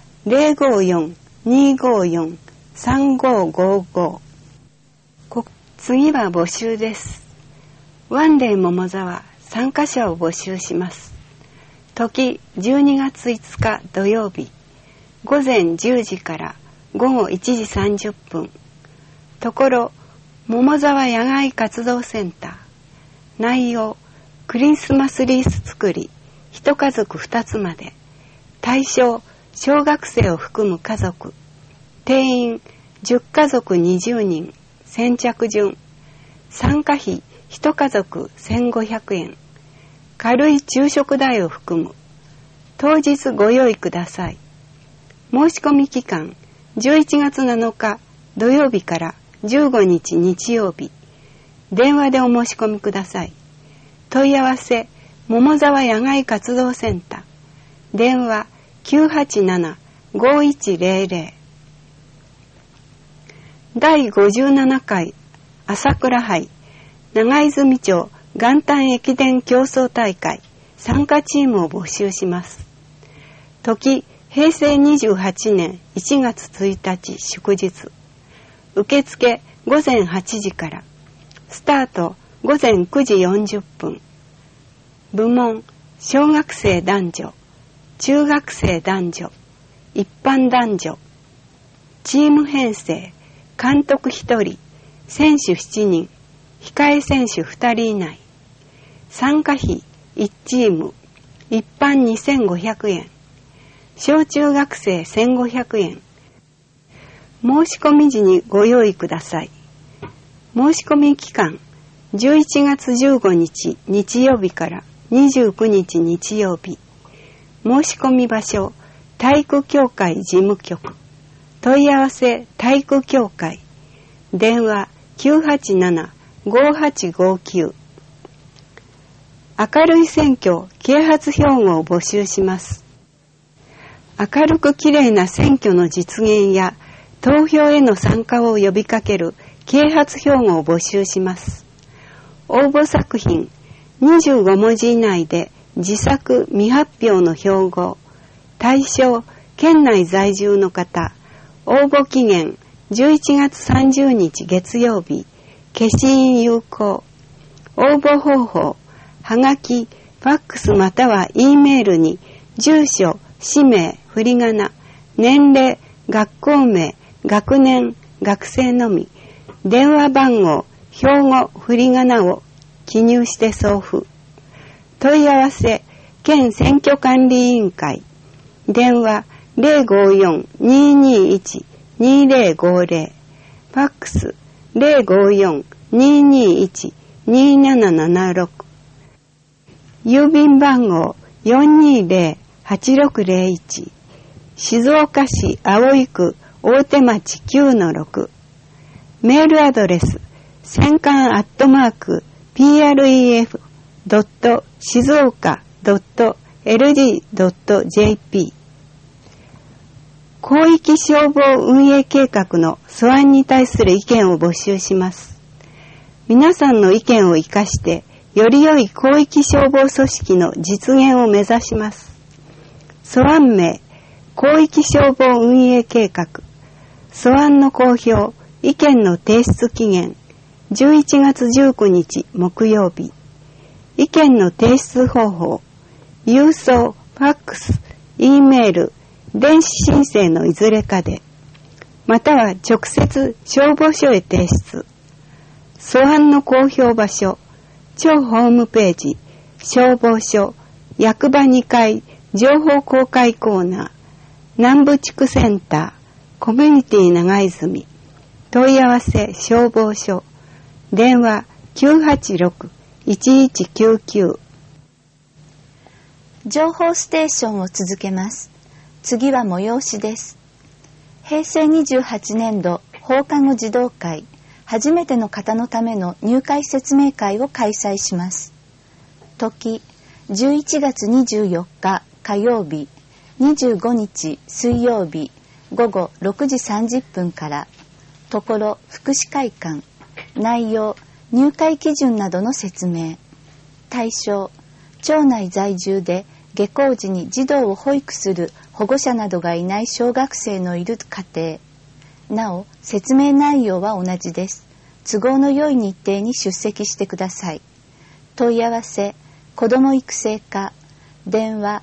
054-254-3555。次は募集です。ワンデー桃沢参加者を募集します。時12月5日土曜日、午前10時から午後1時30分。ところ、桃沢野外活動センター。内容、クリスマスリース作り、一家族2つまで。対象、小学生を含む家族。定員、10家族20人。先着順。参加費、一家族1500円。軽い昼食代を含む。当日ご用意ください。申し込み期間、11月7日土曜日から15日日曜日。 電話でお申し込みください。問い合わせ桃沢野外活動センター、電話 987-5100。 第57回朝倉杯長泉町元旦駅伝競争大会参加チームを募集します。時平成28年1月1日祝日。受付午前8時から。スタート午前9時40分。部門小学生男女、中学生男女、一般男女。チーム編成監督1人、選手7人、控え選手2人以内。参加費1チーム、一般2500円。小中学生1500円。申し込み時にご用意ください。申し込み期間11月15日日曜日から29日日曜日。申し込み場所体育協会事務局。問い合わせ体育協会。電話 987-5859。明るい選挙啓発標語を募集します。明るくきれいな選挙の実現や投票への参加を呼びかける啓発標語を募集します。応募作品25文字以内で自作未発表の標語。対象県内在住の方。応募期限11月30日月曜日。消印有効。応募方法はがき、ファックスまたは E メールに住所、氏名、振り仮名、年齢、学校名、学年、学生のみ、電話番号、標語、振り仮名を記入して送付。問い合わせ、県選挙管理委員会。電話 054-221-2050。ファックス 054-221-2776。郵便番号 420-8601。静岡市葵区大手町 9-6。メールアドレス戦艦@pref.静岡.lg.jp。 広域消防運営計画の素案に対する意見を募集します。皆さんの意見を生かしてより良い広域消防組織の実現を目指します。素案名広域消防運営計画。素案の公表、意見の提出期限11月19日木曜日。意見の提出方法、郵送、ファックス、E メール、電子申請のいずれかで、または直接消防署へ提出。素案の公表場所、庁ホームページ、消防署、役場2階、情報公開コーナー、南部地区センター、コミュニティ長泉。問い合わせ消防署。電話 986-1199。 情報ステーションを続けます。次は催しです。平成28年度放課後児童会初めての方のための入会説明会を開催します。時11月24日火曜日、25日水曜日午後6時30分から。ところ福祉会館。内容入会基準などの説明。対象町内在住で下校時に児童を保育する保護者などがいない小学生のいる家庭。なお説明内容は同じです。都合の良い日程に出席してください。問い合わせ子ども育成課。電話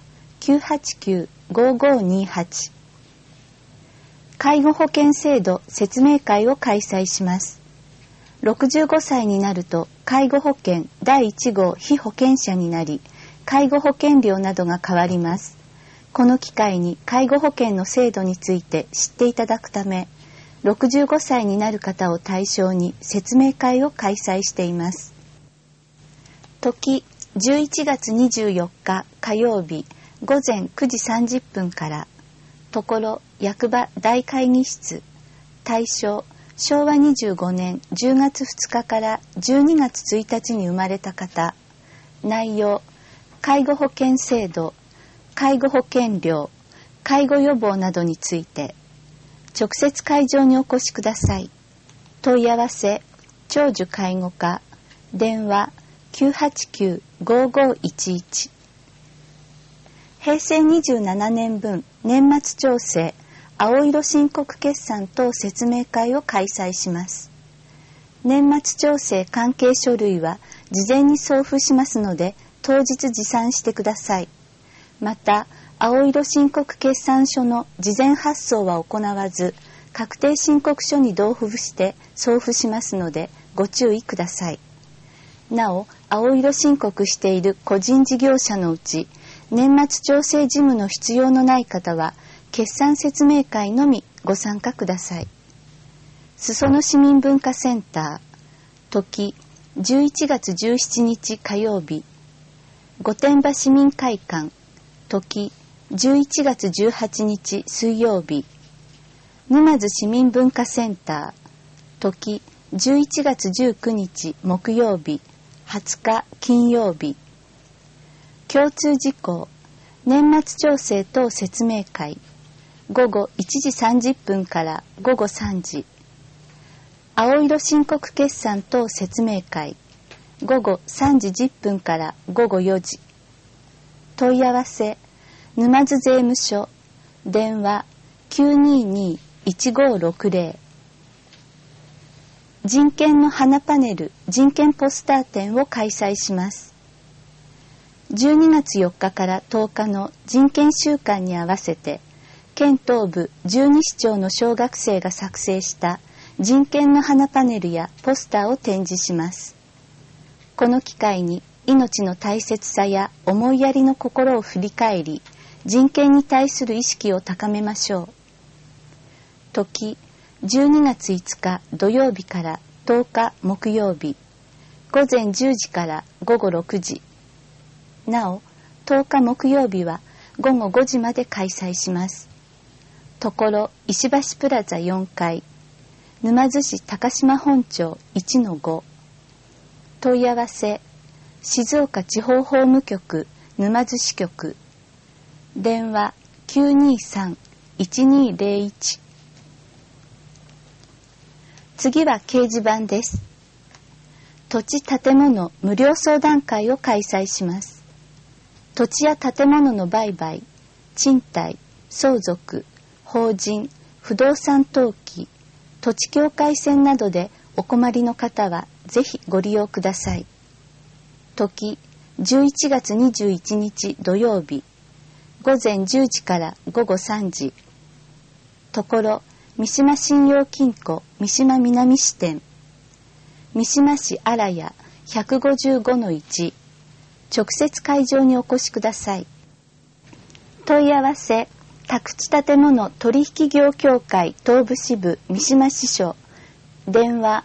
989-5528。介護保険制度説明会を開催します。65歳になると介護保険第1号被保険者になり、介護保険料などが変わります。この機会に介護保険の制度について知っていただくため、65歳になる方を対象に説明会を開催しています。時11月24日火曜日午前9時30分から。ところ役場大会議室。対象昭和25年10月2日から12月1日に生まれた方。内容、介護保険制度、介護保険料、介護予防などについて、直接会場にお越しください。問い合わせ、長寿介護課、電話 989-5511。平成27年分年末調整青色申告決算等説明会を開催します。年末調整関係書類は事前に送付しますので、当日持参してください。また、青色申告決算書の事前発送は行わず、確定申告書に同封して送付しますので、ご注意ください。なお、青色申告している個人事業者のうち、年末調整事務の必要のない方は、決算説明会のみご参加ください。裾野市民文化センター、時11月17日火曜日、御殿場市民会館、時11月18日水曜日、沼津市民文化センター、時11月19日木曜日、20日金曜日。共通事項、年末調整等説明会、午後1時30分から午後3時。青色申告決算等説明会、午後3時10分から午後4時。問い合わせ、沼津税務署、電話 922-1560。人権の花パネル人権ポスター展を開催します。12月4日から10日の人権週間に合わせて、県東部12市町の小学生が作成した人権の花パネルやポスターを展示します。この機会に命の大切さや思いやりの心を振り返り、人権に対する意識を高めましょう。時、12月5日土曜日から10日木曜日、午前10時から午後6時。なお、10日木曜日は午後5時まで開催します。ところ石橋プラザ4階、沼津市高島本町 1-5。問い合わせ、静岡地方法務局沼津支局、電話 923-1201。次は掲示板です。土地建物無料相談会を開催します。土地や建物の売買、賃貸、相続、法人、不動産登記、土地境界線などでお困りの方はぜひご利用ください。時、11月21日土曜日、午前10時から午後3時。ところ、三島信用金庫三島南支店、三島市荒谷 155-1。直接会場にお越しください。問い合わせ、宅地建物取引業協会東部支部三島支所、電話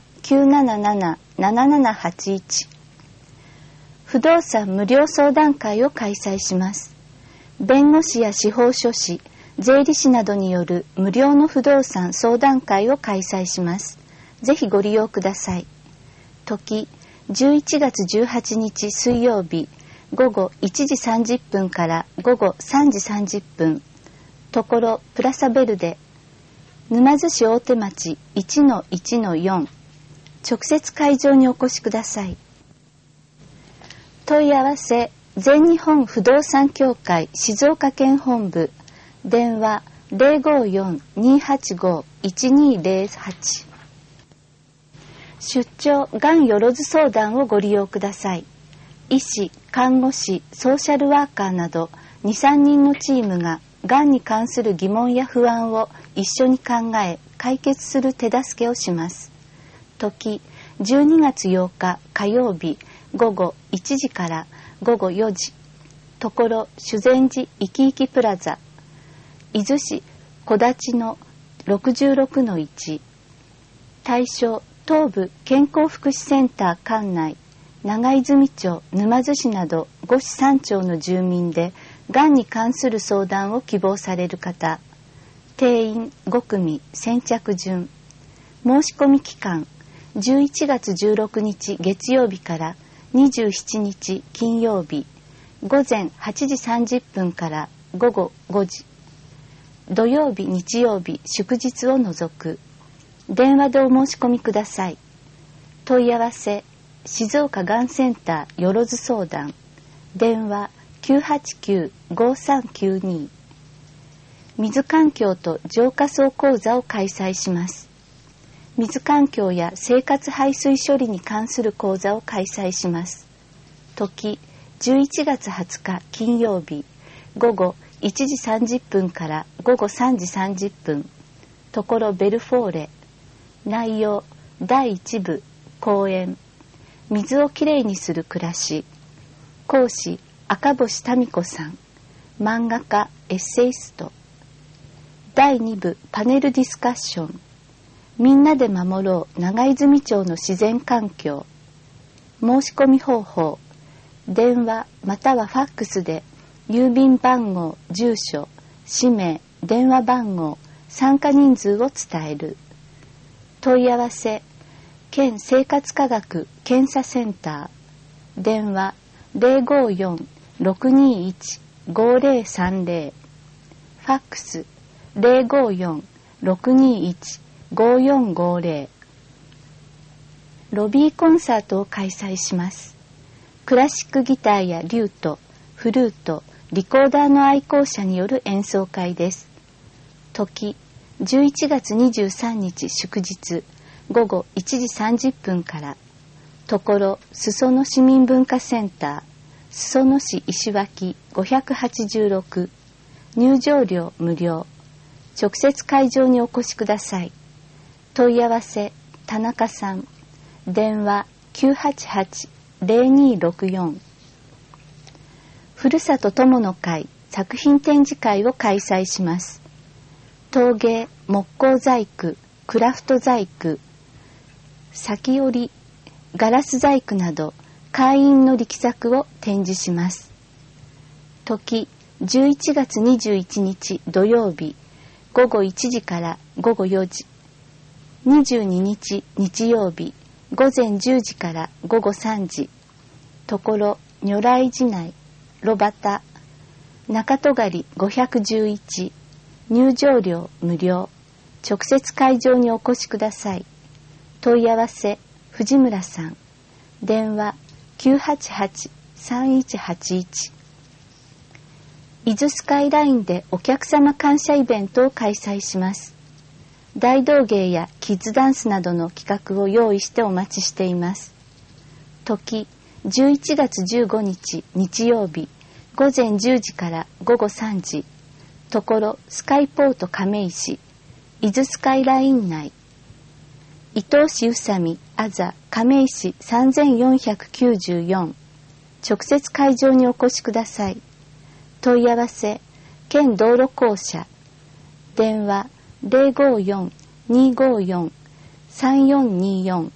977-7781。不動産無料相談会を開催します。弁護士や司法書士、税理士などによる無料の不動産相談会を開催します。ぜひご利用ください。時、11月18日水曜日、午後1時30分から午後3時30分。ところプラサベルデ、沼津市大手町 1-1-4。直接会場にお越しください。問い合わせ、全日本不動産協会静岡県本部、電話 054-285-1208。出張がんよろず相談をご利用ください。医師、看護師、ソーシャルワーカーなど 2,3 人のチームががんに関する疑問や不安を一緒に考え解決する手助けをします。時、12月8日火曜日午後1時から午後4時。ところ修善寺いきいきプラザ、伊豆市小立の 66-1。対象、東部健康福祉センター管内、長泉町、沼津市など5市3町の住民で、がんに関する相談を希望される方、定員5組、先着順。 申し込み期間11月16日月曜日から27日金曜日午前8時30分から午後5時、土曜日日曜日祝日を除く。電話でお申し込みください。問い合わせ静岡がんセンターよろず相談、電話 989-5392。 水環境と浄化槽講座を開催します。水環境や生活排水処理に関する講座を開催します。時11月20日金曜日午後1時30分から午後3時30分、ところベルフォーレ。内容第1部講演、水をきれいにする暮らし。講師赤星民子さん、漫画家エッセイスト。第2部パネルディスカッション、みんなで守ろう長泉町の自然環境。申し込み方法、電話またはファックスで郵便番号、住所、氏名、電話番号、参加人数を伝える。問い合わせ県生活科学検査センター、電話 054-621-5030、ファックス 054-621-5450。ロビーコンサートを開催します。クラシックギターやリュート、フルート、リコーダーの愛好者による演奏会です。時11月23日祝日午後1時30分から。ところ裾野市民文化センター裾野市石脇586、入場料無料。直接会場にお越しください。問い合わせ田中さん、電話 988-0264。ふるさと友の会作品展示会を開催します。陶芸、木工細工、クラフト細工、裂き織り、ガラス細工など会員の力作を展示します。時11月21日土曜日午後1時から午後4時、22日日曜日午前10時から午後3時、ところ如来寺内炉端中戸狩511、入場料無料。直接会場にお越しください。問い合わせ藤村さん、電話 988-3181。 伊豆スカイラインでお客様感謝イベントを開催します。大道芸やキッズダンスなどの企画を用意してお待ちしています。時11月15日日曜日午前10時から午後3時、ところスカイポート亀石伊豆スカイライン内、伊東市宇佐美あざ亀石3494。直接会場にお越しください。問い合わせ県道路公社、電話 054-254-3424。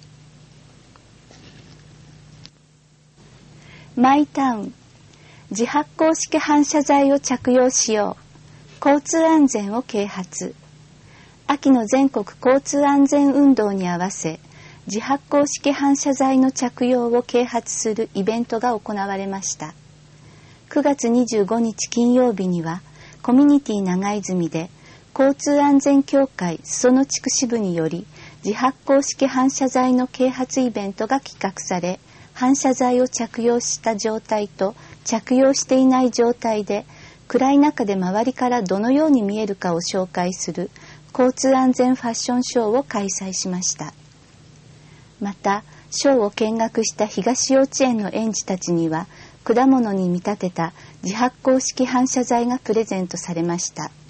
マイタウン、自発光式反射材を着用しよう。交通安全を啓発。秋の全国交通安全運動に合わせ、自発光式反射材の着用を啓発するイベントが行われました。9月25日金曜日には、コミュニティ長泉で、交通安全協会裾野地区支部により、自発光式反射材の啓発イベントが企画され、反射材を着用した状態と着用していない状態で、暗い中で周りからどのように見えるかを紹介する交通安全ファッションショーを開催しました。また、ショーを見学した東幼稚園の園児たちには、果物に見立てた自発光式反射材がプレゼントされました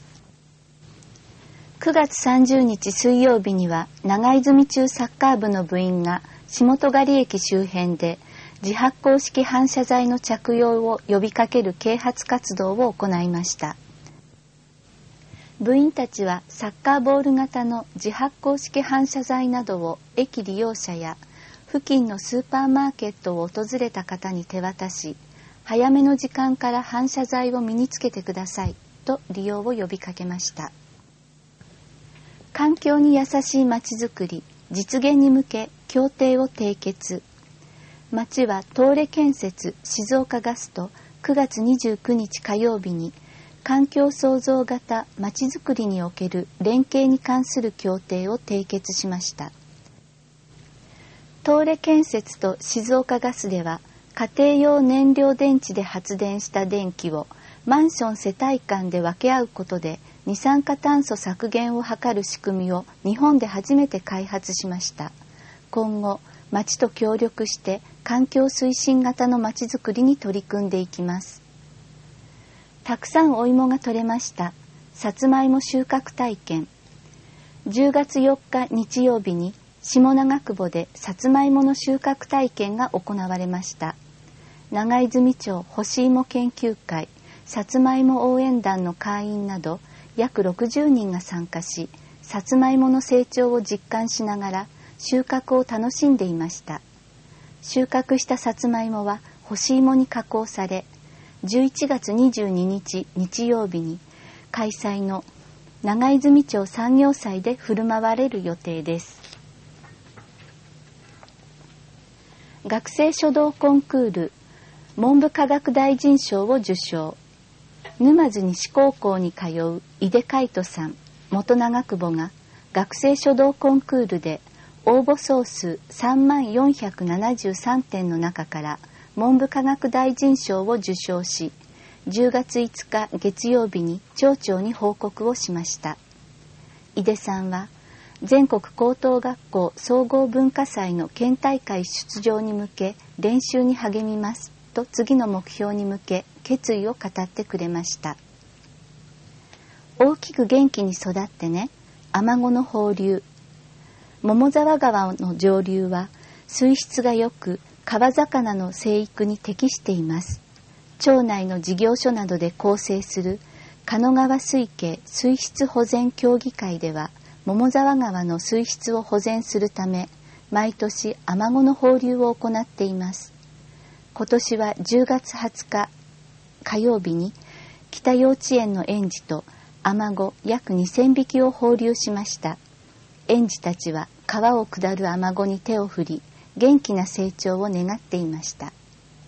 。9月30日水曜日には、長泉中サッカー部の部員が下戸狩駅周辺で自発光式反射材の着用を呼びかける啓発活動を行いました。部員たちはサッカーボール型の自発光式反射材などを駅利用者や付近のスーパーマーケットを訪れた方に手渡し、早めの時間から反射材を身につけてくださいと利用を呼びかけました。 環境に優しいまちづくり実現に向け協定を締結。町は東レ建設静岡ガスと9月29日火曜日に環境創造型まちづくりにおける連携に関する協定を締結しました。東レ建設と静岡ガスでは、家庭用燃料電池で発電した電気をマンション世帯間で分け合うことで二酸化炭素削減を図る仕組みを日本で初めて開発しました。今後、町と協力して環境推進型の町づくりに取り組んでいきます。たくさんお芋が取れました。さつまいも収穫体験。10月4日日曜日に下長久保でさつまいもの収穫体験が行われました。長泉町干し芋研究会、さつまいも応援団の会員など約60人が参加し、さつまいもの成長を実感しながら収穫を楽しんでいました。収穫したさつまいもは干し芋に加工され、11月22日日曜日に開催の長泉町産業祭で振る舞われる予定です。学生書道コンクール文部科学大臣賞を受賞。沼津西高校に通う井出海人さん、元長久保が学生書道コンクールで応募総数3473点の中から文部科学大臣賞を受賞し、10月5日月曜日に町長に報告をしました。井出さんは全国高等学校総合文化祭の県大会出場に向け練習に励みますと次の目標に向け決意を語ってくれました。大きく元気に育ってね。尼子の放流。桃沢川の上流は水質が良く川魚の生育に適しています。町内の事業所などで構成する鹿野川水系水質保全協議会では桃沢川の水質を保全するため毎年尼子の放流を行っています。今年は10月20日火曜日に北幼稚園の園児と尼子約2000匹を放流しました。園児たちは川を下る尼子に手を振り、元気な成長を願っていました。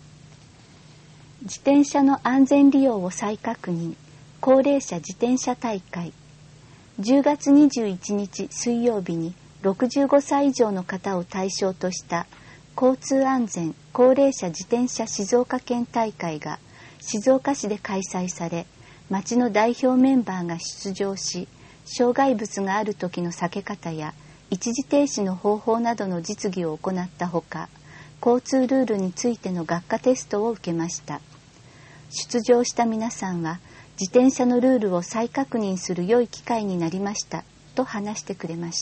自転車の安全利用を再確認。高齢者自転車大会。10月21日水曜日に65歳以上の方を対象とした交通安全高齢者自転車静岡県大会が静岡市で開催され、町の代表メンバーが出場し、障害物がある時の避け方や一時停止の方法などの実技を行ったほか、交通ルールについての学科テストを受けました。出場した皆さんは、自転車のルールを再確認する良い機会になりましたと話してくれました。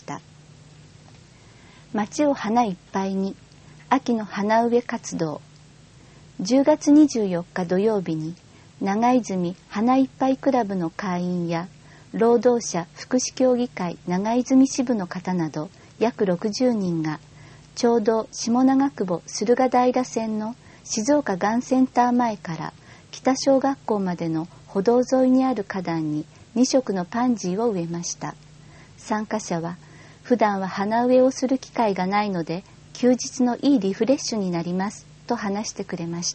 街を花いっぱいに、秋の花植え活動。10月24日土曜日に長泉花いっぱいクラブの会員や労働者福祉協議会長泉支部の方など約60人がちょうど下長久保駿河平線の静岡がんセンター前から北小学校までの歩道沿いにある花壇に2色のパンジーを植えました。参加者は普段は花植えをする機会がないので休日のいいリフレッシュになりますと話してくれました。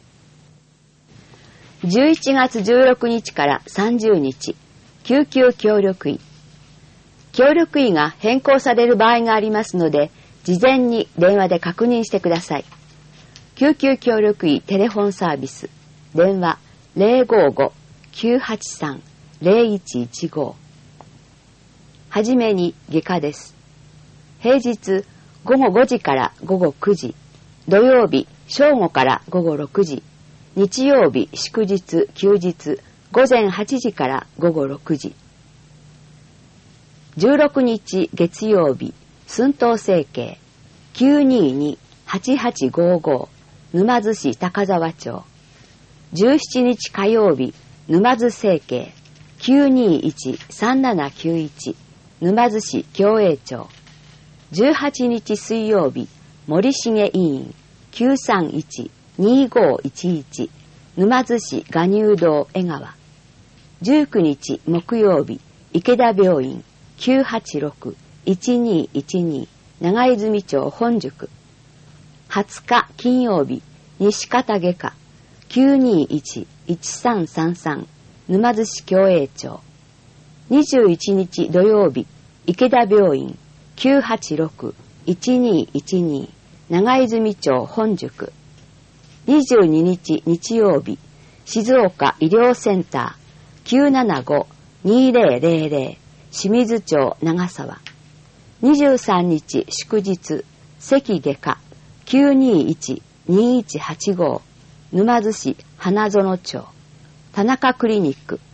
11月16日から30日、救急協力医。協力医が変更される場合がありますので、事前に電話で確認してください。救急協力医テレフォンサービス。電話 055-983-0115。はじめに外科です。平日午後5時から午後9時、土曜日正午から午後6時、日曜日祝日休日午前8時から午後6時。16日月曜日寸東整形 922-8855 沼津市高沢町。17日火曜日沼津整形 921-3791 沼津市共栄町。18日水曜日森重医院 931-2511 沼津市臥乳堂江川。19日木曜日池田病院 986-1212 長泉町本宿。20日金曜日、西方外科 921-1333 沼津市共栄町。21日土曜日、池田病院 986-1212 長泉町本宿。22日日曜日、静岡医療センター 975-2000 清水町長沢。23日祝日、関外科 921-2185 沼津市花園町。田中クリニック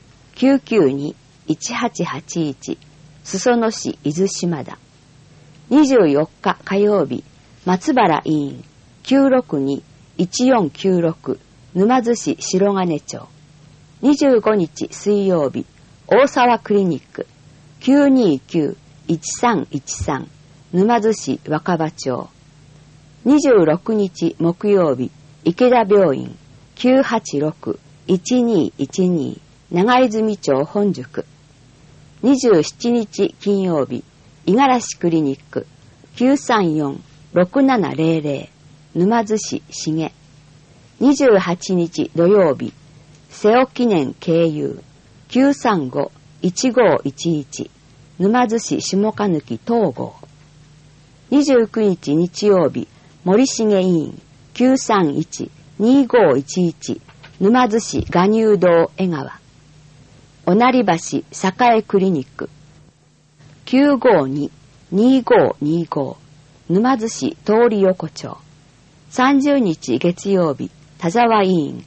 992-1881 裾野市伊豆島田。24日火曜日、松原医院 962-1496 沼津市白金町。25日水曜日、大沢クリニック 929-1313 沼津市若葉町。26日木曜日、池田病院 986-1212 長泉町本宿。27日金曜日、五十嵐クリニック 934-6700 沼津市重。28日土曜日、瀬尾記念経由 935-1511 沼津市下鹿貫東郷。29日日曜日、森重医院 931-2511 沼津市賀入堂江川。御成橋栄クリニック 952-2525 沼津市通横丁。30日月曜日、田沢医院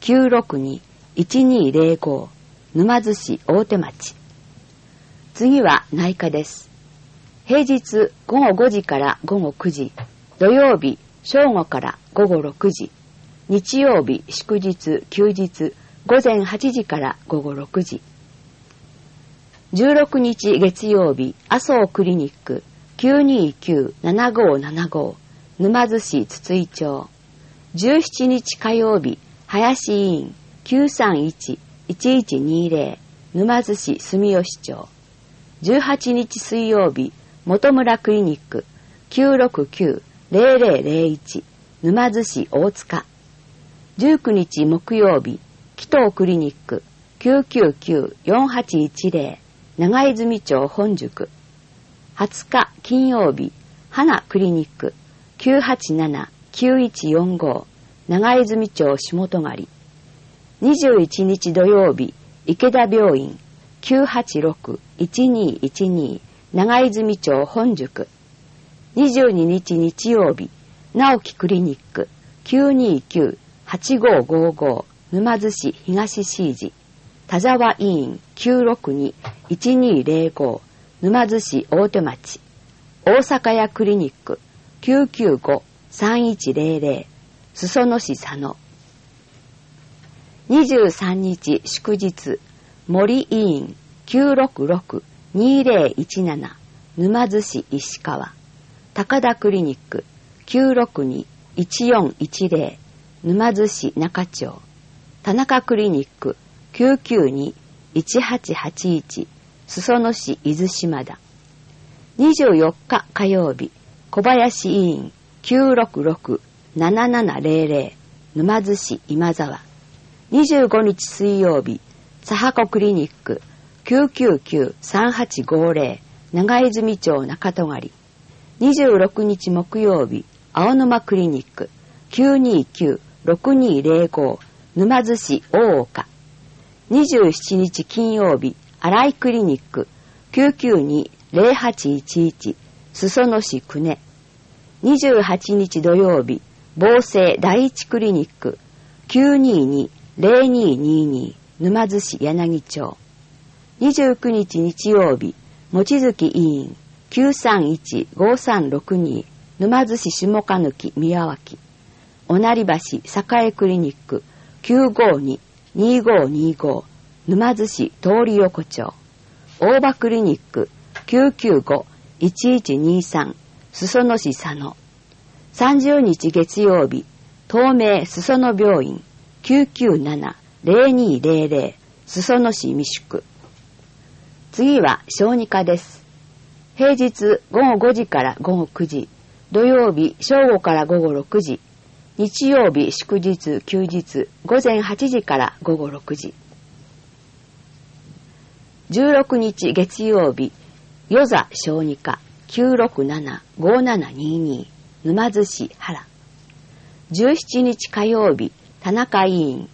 962-1205 沼津市大手町。次は内科です。平日午後5時から午後9時、土曜日正午から午後6時、日曜日祝日休日午前8時から午後6時。16日月曜日、麻生クリニック 929-7575 沼津市筒井町。17日火曜日、林医院 931-1120 沼津市住吉町。18日水曜日、本村クリニック 969-0001 沼津市大塚。19日木曜日、紀藤クリニック 999-4810 長泉町本宿。20日金曜日、花クリニック 987-9145 長泉町下戸狩。21日土曜日、池田病院 986-1212 長泉町本宿。22日日曜日、直樹クリニック 929-8555 沼津市東市寺。田沢医院 962-1205 沼津市大手町。大阪屋クリニック 995-3100 裾野市佐野。23日祝日、森医院 966-2017 沼津市石川。高田クリニック 962-1410 沼津市中町。田中クリニック 992-1881 裾野市伊豆島田。24日火曜日、小林医院 966-7700 沼津市今沢。25日水曜日、佐波子クリニック 999-3850 長泉町中戸狩。26日木曜日、青沼クリニック 929-6205 沼津市大岡。27日金曜日、新井クリニック 992-0811 裾野市久根。28日土曜日、防政第一クリニック 922-0222 沼津市柳町。29日日曜日、望月医院 931-5362 沼津市下鹿貫宮脇。御成橋栄クリニック 952-2525 沼津市通横丁。大場クリニック 995-1123 裾野市佐野。30日月曜日、東名裾野病院 997-0200 裾野市三宿。次は小児科です。 平日午後5時から午後9時、土曜日正午から午後6時、日曜日祝日休日午前8時から午後6時。16日月曜日、与座小児科 967-5722 沼津市原。17日火曜日、田中委員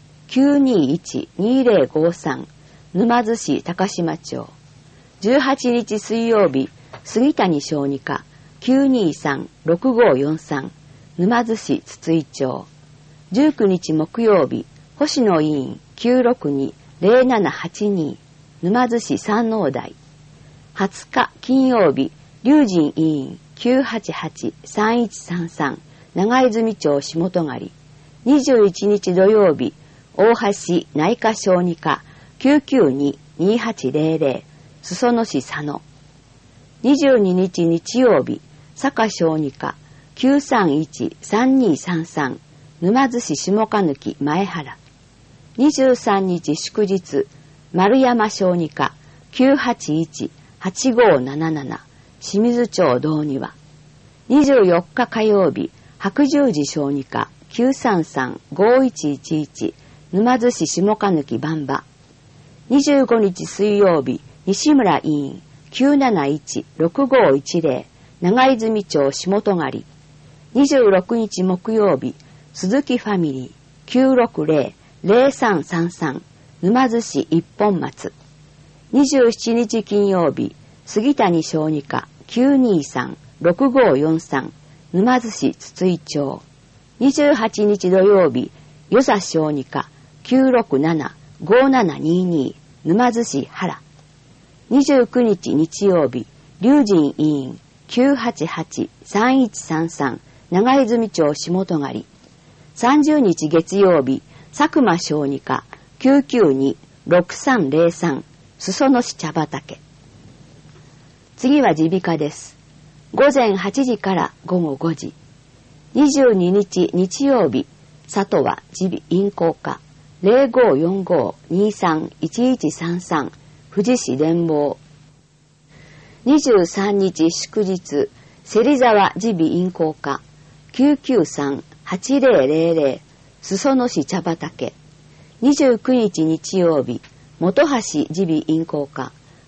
921-2053 沼津市高島町。18日水曜日、杉谷小児科 923-6543 沼津市筒井町。19日木曜日、星野委員 962-0782 沼津市山王台。20日金曜日、龍神委員 988-3133 長泉町下戸狩。21日土曜日、大橋内科小児科 992-2800 裾野市佐野。22日日曜日、坂小児科 931-3233 沼津市下鹿貫前原。23日祝日、丸山小児科 981-8577 清水町道庭。24日火曜日、白十字小児科 933-5111 沼津市下鹿貫番場。25日水曜日、西村委員 971-6510 長泉町下戸狩。26日木曜日、鈴木ファミリー 960-0333 沼津市一本松。27日金曜日、杉谷小児科 923-6543 沼津市筒井町。28日土曜日、与座小児科 967-5722 沼津市原。29日日曜日、龍神委員 988-3133 長泉町下戸狩。30日月曜日、佐久間小児科 992-6303 裾野市茶畑。次は耳鼻科です。午前8時から午後5時。22日日曜日、佐藤は耳鼻咽喉科 0545-231133 富士市伝房。23日祝日、芹沢耳鼻咽喉科 993-8000 裾野市茶畑。29日日曜日、本橋耳鼻咽喉科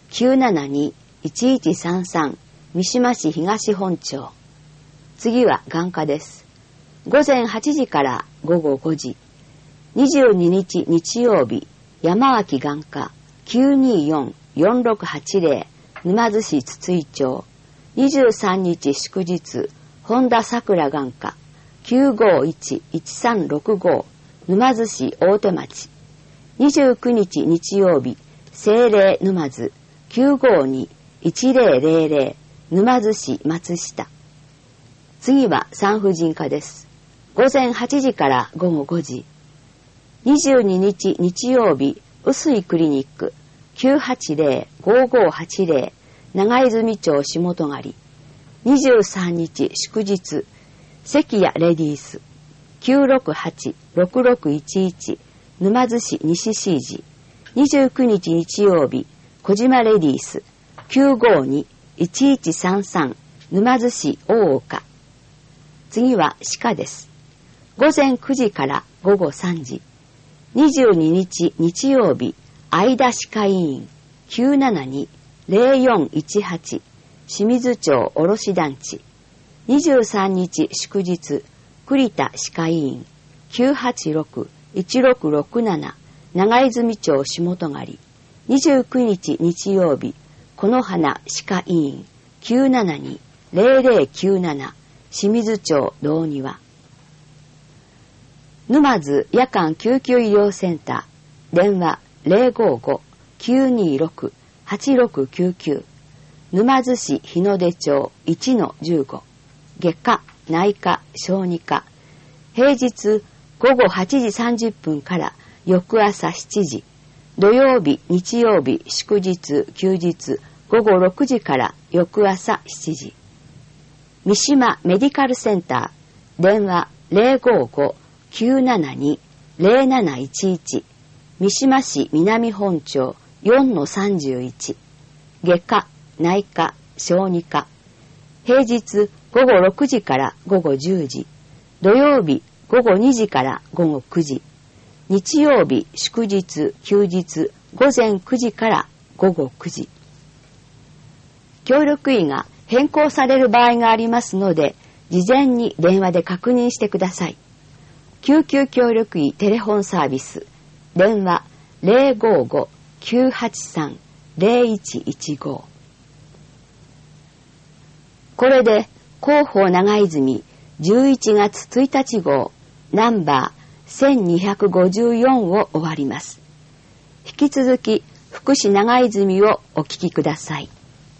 972-1133 三島市東本町。次は眼科です。午前8時から午後5時。22日日曜日、山脇眼科 924-4680 沼津市筒井町。23日祝日、本田桜眼科 951-1365 沼津市大手町。29日日曜日、聖霊沼津 952-1000 沼津市松下。次は産婦人科です。午前8時から午後5時。22日日曜日、臼井クリニック 980-5580 長泉町下戸狩。23日祝日、関谷レディース 968-6611 沼津市西市寺。29日日曜日、小島レディース 952-1133 沼津市大岡。次は歯科です。午前9時から午後3時。22日日曜日、相田歯科医院 972-0418 清水町卸団地。23日祝日、栗田歯科医院 986-1667 長泉町下戸狩。29日日曜日、この花歯科医院 972-0097 清水町道庭。沼津夜間救急医療センター、電話 055-926-8699 沼津市日の出町 1-15 外科、内科、小児科。平日午後8時30分から翌朝7時。土曜日、日曜日、祝日、休日、午後6時から翌朝7時。三島メディカルセンター、電話 055-972-0711 三島市南本町 4-31 外科、内科、 小児科。平日午後6時から午後10時。土曜日午後2時から午後9時。日曜日、祝日、休日、午前9時から午後9時。協力医が変更される場合がありますので、事前に電話で確認してください。救急協力医テレフォンサービス。電話 055-983-0115。これで広報長泉11月1日号ナンバー1254を終わります。引き続き福祉長泉をお聞きください。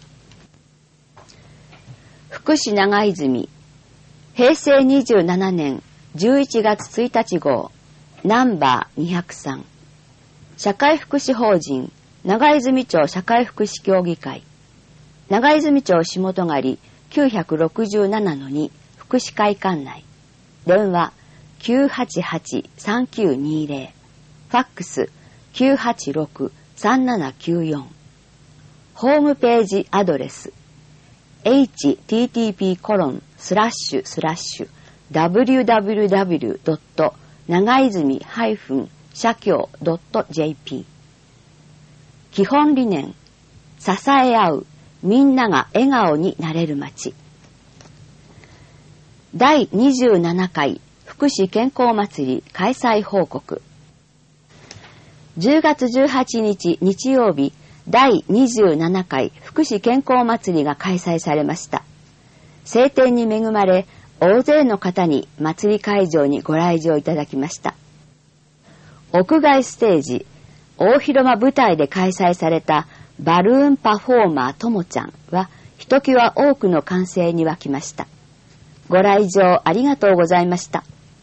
福祉長泉平成27年11月1日号ナンバー203。社会福祉法人長泉町社会福祉協議会。長泉町下戸狩 967-2 福祉会館内。電話 988-3920。ファックス 986-3794。ホームページアドレス http://www. 長泉社協 .jp。 基本理念、支え合う、みんなが笑顔になれる街。第27回福祉健康祭り開催報告。10月18日日曜日、第27回福祉健康祭りが開催されました。晴天に恵まれ、大勢の方に祭り会場にご来場いただきました。屋外ステージ、大広間舞台で開催されたバルーンパフォーマーともちゃんは、ひときわ多くの歓声に沸きました。ご来場ありがとうございました。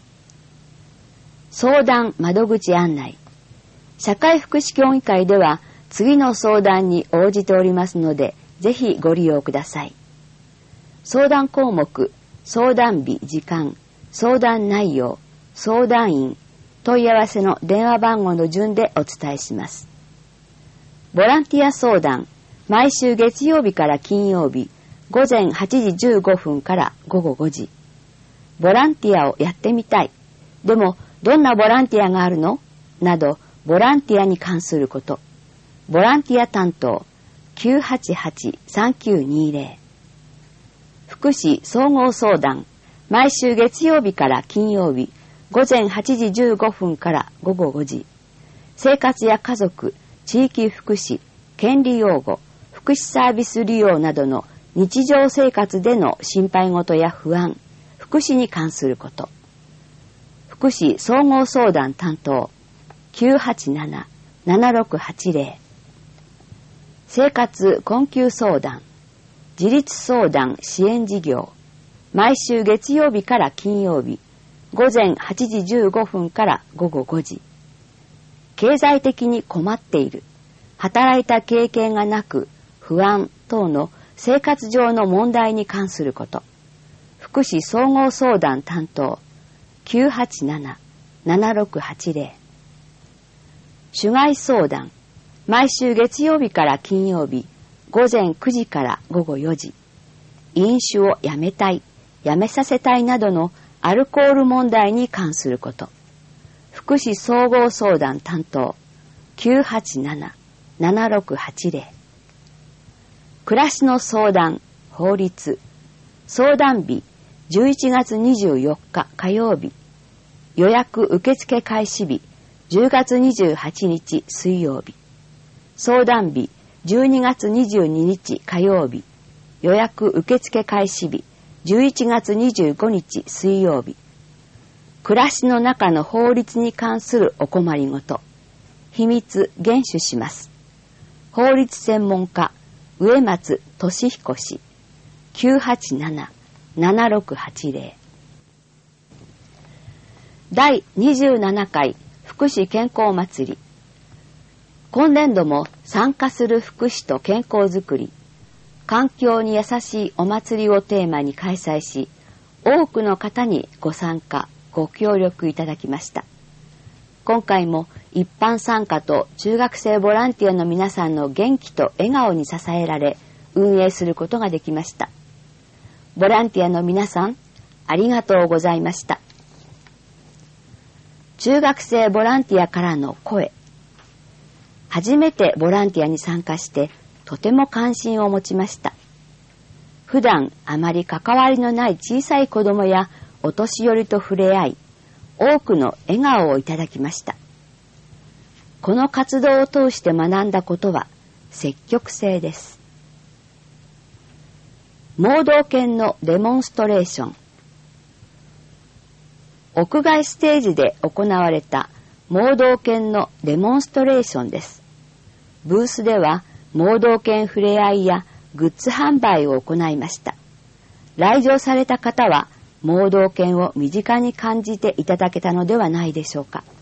相談窓口案内。社会福祉協議会では次の相談に応じておりますので、ぜひご利用ください。相談項目、相談日、時間、相談内容、相談員、問い合わせの電話番号の順でお伝えします。ボランティア相談、毎週月曜日から金曜日、午前8時15分から午後5時。ボランティアをやってみたい。でも、どんなボランティアがあるの？など、ボランティアに関すること。ボランティア担当、988-3920。福祉総合相談、毎週月曜日から金曜日、午前8時15分から午後5時。生活や家族、地域福祉、権利擁護、福祉サービス利用などの日常生活での心配事や不安、福祉に関すること。福祉総合相談担当、987-7680。生活困窮相談、自立相談支援事業、毎週月曜日から金曜日、午前8時15分から午後5時。経済的に困っている、働いた経験がなく、不安等の生活上の問題に関すること。福祉総合相談担当、987-7680。主害相談、毎週月曜日から金曜日、午前9時から午後4時。飲酒をやめたい、やめさせたいなどのアルコール問題に関すること。福祉総合相談担当、987-7680。暮らしの相談、法律。相談日、11月24日火曜日。予約受付開始日、10月28日水曜日。相談日、12月22日火曜日。予約受付開始日、11月25日水曜日。暮らしの中の法律に関するお困りごと。秘密厳守します。法律専門家、植松俊彦氏、987-7680。第27回福祉健康祭り。今年度も参加する福祉と健康づくり、環境に優しいお祭りをテーマに開催し、多くの方にご参加、ご協力いただきました。今回も一般参加と中学生ボランティアの皆さんの元気と笑顔に支えられ、 運営することができました。ボランティアの皆さん、ありがとうございました。中学生ボランティアからの声。初めてボランティアに参加してとても関心を持ちました。普段あまり関わりのない小さい子供やお年寄りと触れ合い、多くの笑顔をいただきました。この活動を通して学んだことは積極性です。盲導犬のデモンストレーション。屋外ステージで行われた盲導犬のデモンストレーションです。ブースでは盲導犬触れ合いやグッズ販売を行いました。来場された方は盲導犬を身近に感じていただけたのではないでしょうか。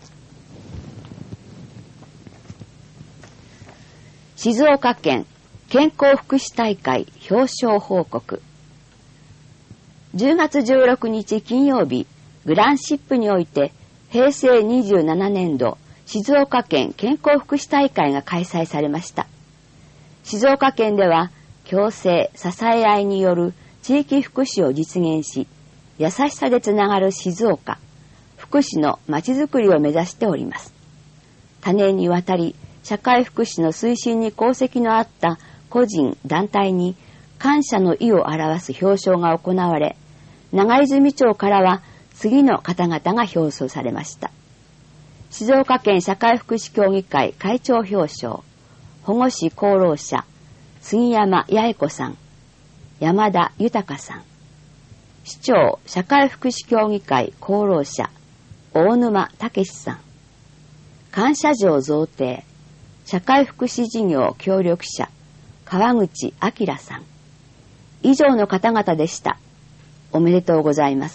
静岡県健康福祉大会表彰報告。10月16日金曜日、グランシップにおいて平成27年度静岡県健康福祉大会が開催されました。静岡県では共生支え合いによる地域福祉を実現し、優しさでつながる静岡、福祉のまちづくりを目指しております。多年にわたり社会福祉の推進に功績のあった個人団体に感謝の意を表す表彰が行われ、長泉町からは次の方々が表彰されました。静岡県社会福祉協議会会長表彰、保護司功労者杉山八重子さん、山田豊さん。市長社会福祉協議会功労者大沼武さん。感謝状贈呈社会福祉事業協力者川口明さん。以上の方々でした。おめでとうございます。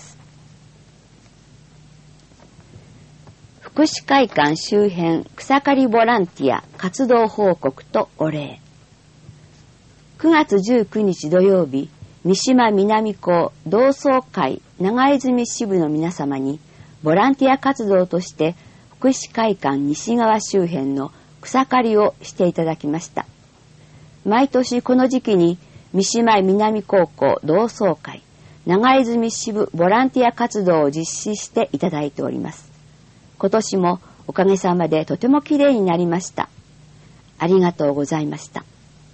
福祉会館周辺草刈りボランティア活動報告とお礼。9月19日土曜日、三島南高同窓会長泉支部の皆様にボランティア活動として福祉会館西側周辺の草刈りをしていただきました。毎年この時期に三島南高校同窓会長泉支部ボランティア活動を実施していただいております。今年もおかげさまでとてもきれいになりました。ありがとうございました。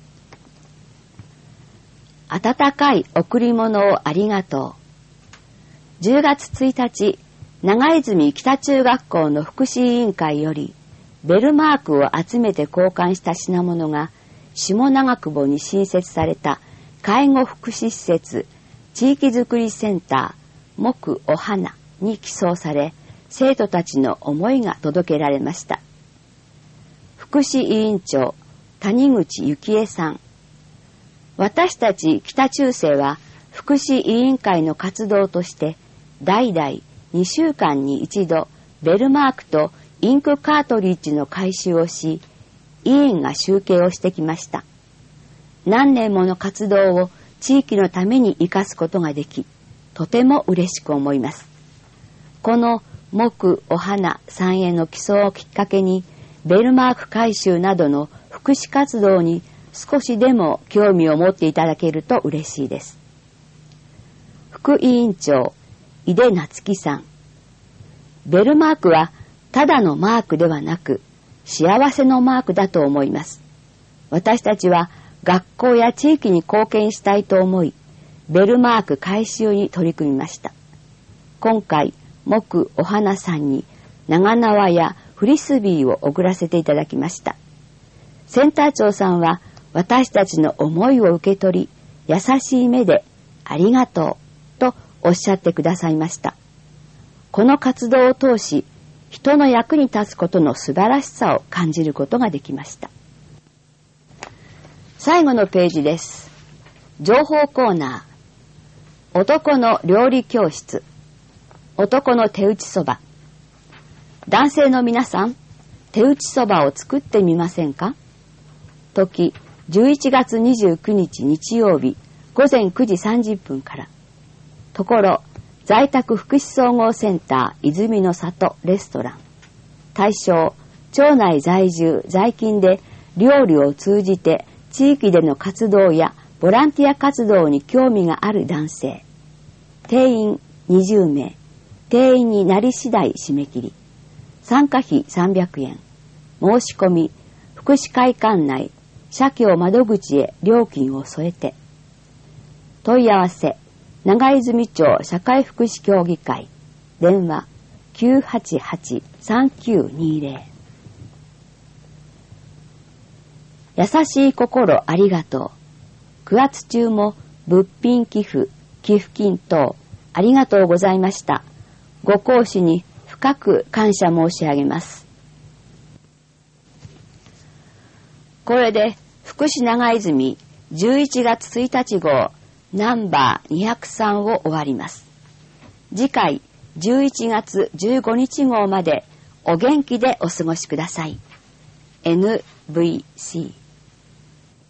温かい贈り物をありがとう。10月1日、長泉北中学校の福祉委員会よりベルマークを集めて交換した品物が下長久保に新設された介護福祉施設地域づくりセンター木お花に寄贈され、生徒たちの思いが届けられました。福祉委員長谷口幸恵さん。私たち北中生は福祉委員会の活動として代々2週間に一度ベルマークとインクカートリッジの回収をし、委員が集計をしてきました。何年もの活動を地域のために生かすことができ、とても嬉しく思います。この木お花さんへの寄贈をきっかけに、ベルマーク回収などの福祉活動に少しでも興味を持っていただけると嬉しいです。副委員長井出夏樹さん。ベルマークはただのマークではなく幸せのマークだと思います。私たちは学校や地域に貢献したいと思い、ベルマーク回収に取り組みました。今回木お花さんに長縄やフリスビーを送らせていただきました。センター長さんは私たちの思いを受け取り、優しい目でありがとうとおっしゃってくださいました。この活動を通し、人の役に立つことの素晴らしさを感じることができました。最後のページです。情報コーナー。男の料理教室。男の手打ちそば。男性の皆さん、手打ちそばを作ってみませんか？時、11月29日日曜日午前9時30分から。ところ、在宅福祉総合センター泉の里レストラン。対象、町内在住在勤で料理を通じて地域での活動やボランティア活動に興味がある男性、定員20名、定員になり次第締め切り、参加費300円、申し込み、福祉会館内、社協窓口へ料金を添えて。問い合わせ、長泉町社会福祉協議会、電話 988-3920。優しい心ありがとう。9月中も物品寄付、寄付金等ありがとうございました。ご講師に深く感謝申し上げます。これで福祉長泉11月1日号ナンバー203を終わります。次回11月15日号までお元気でお過ごしください。NVC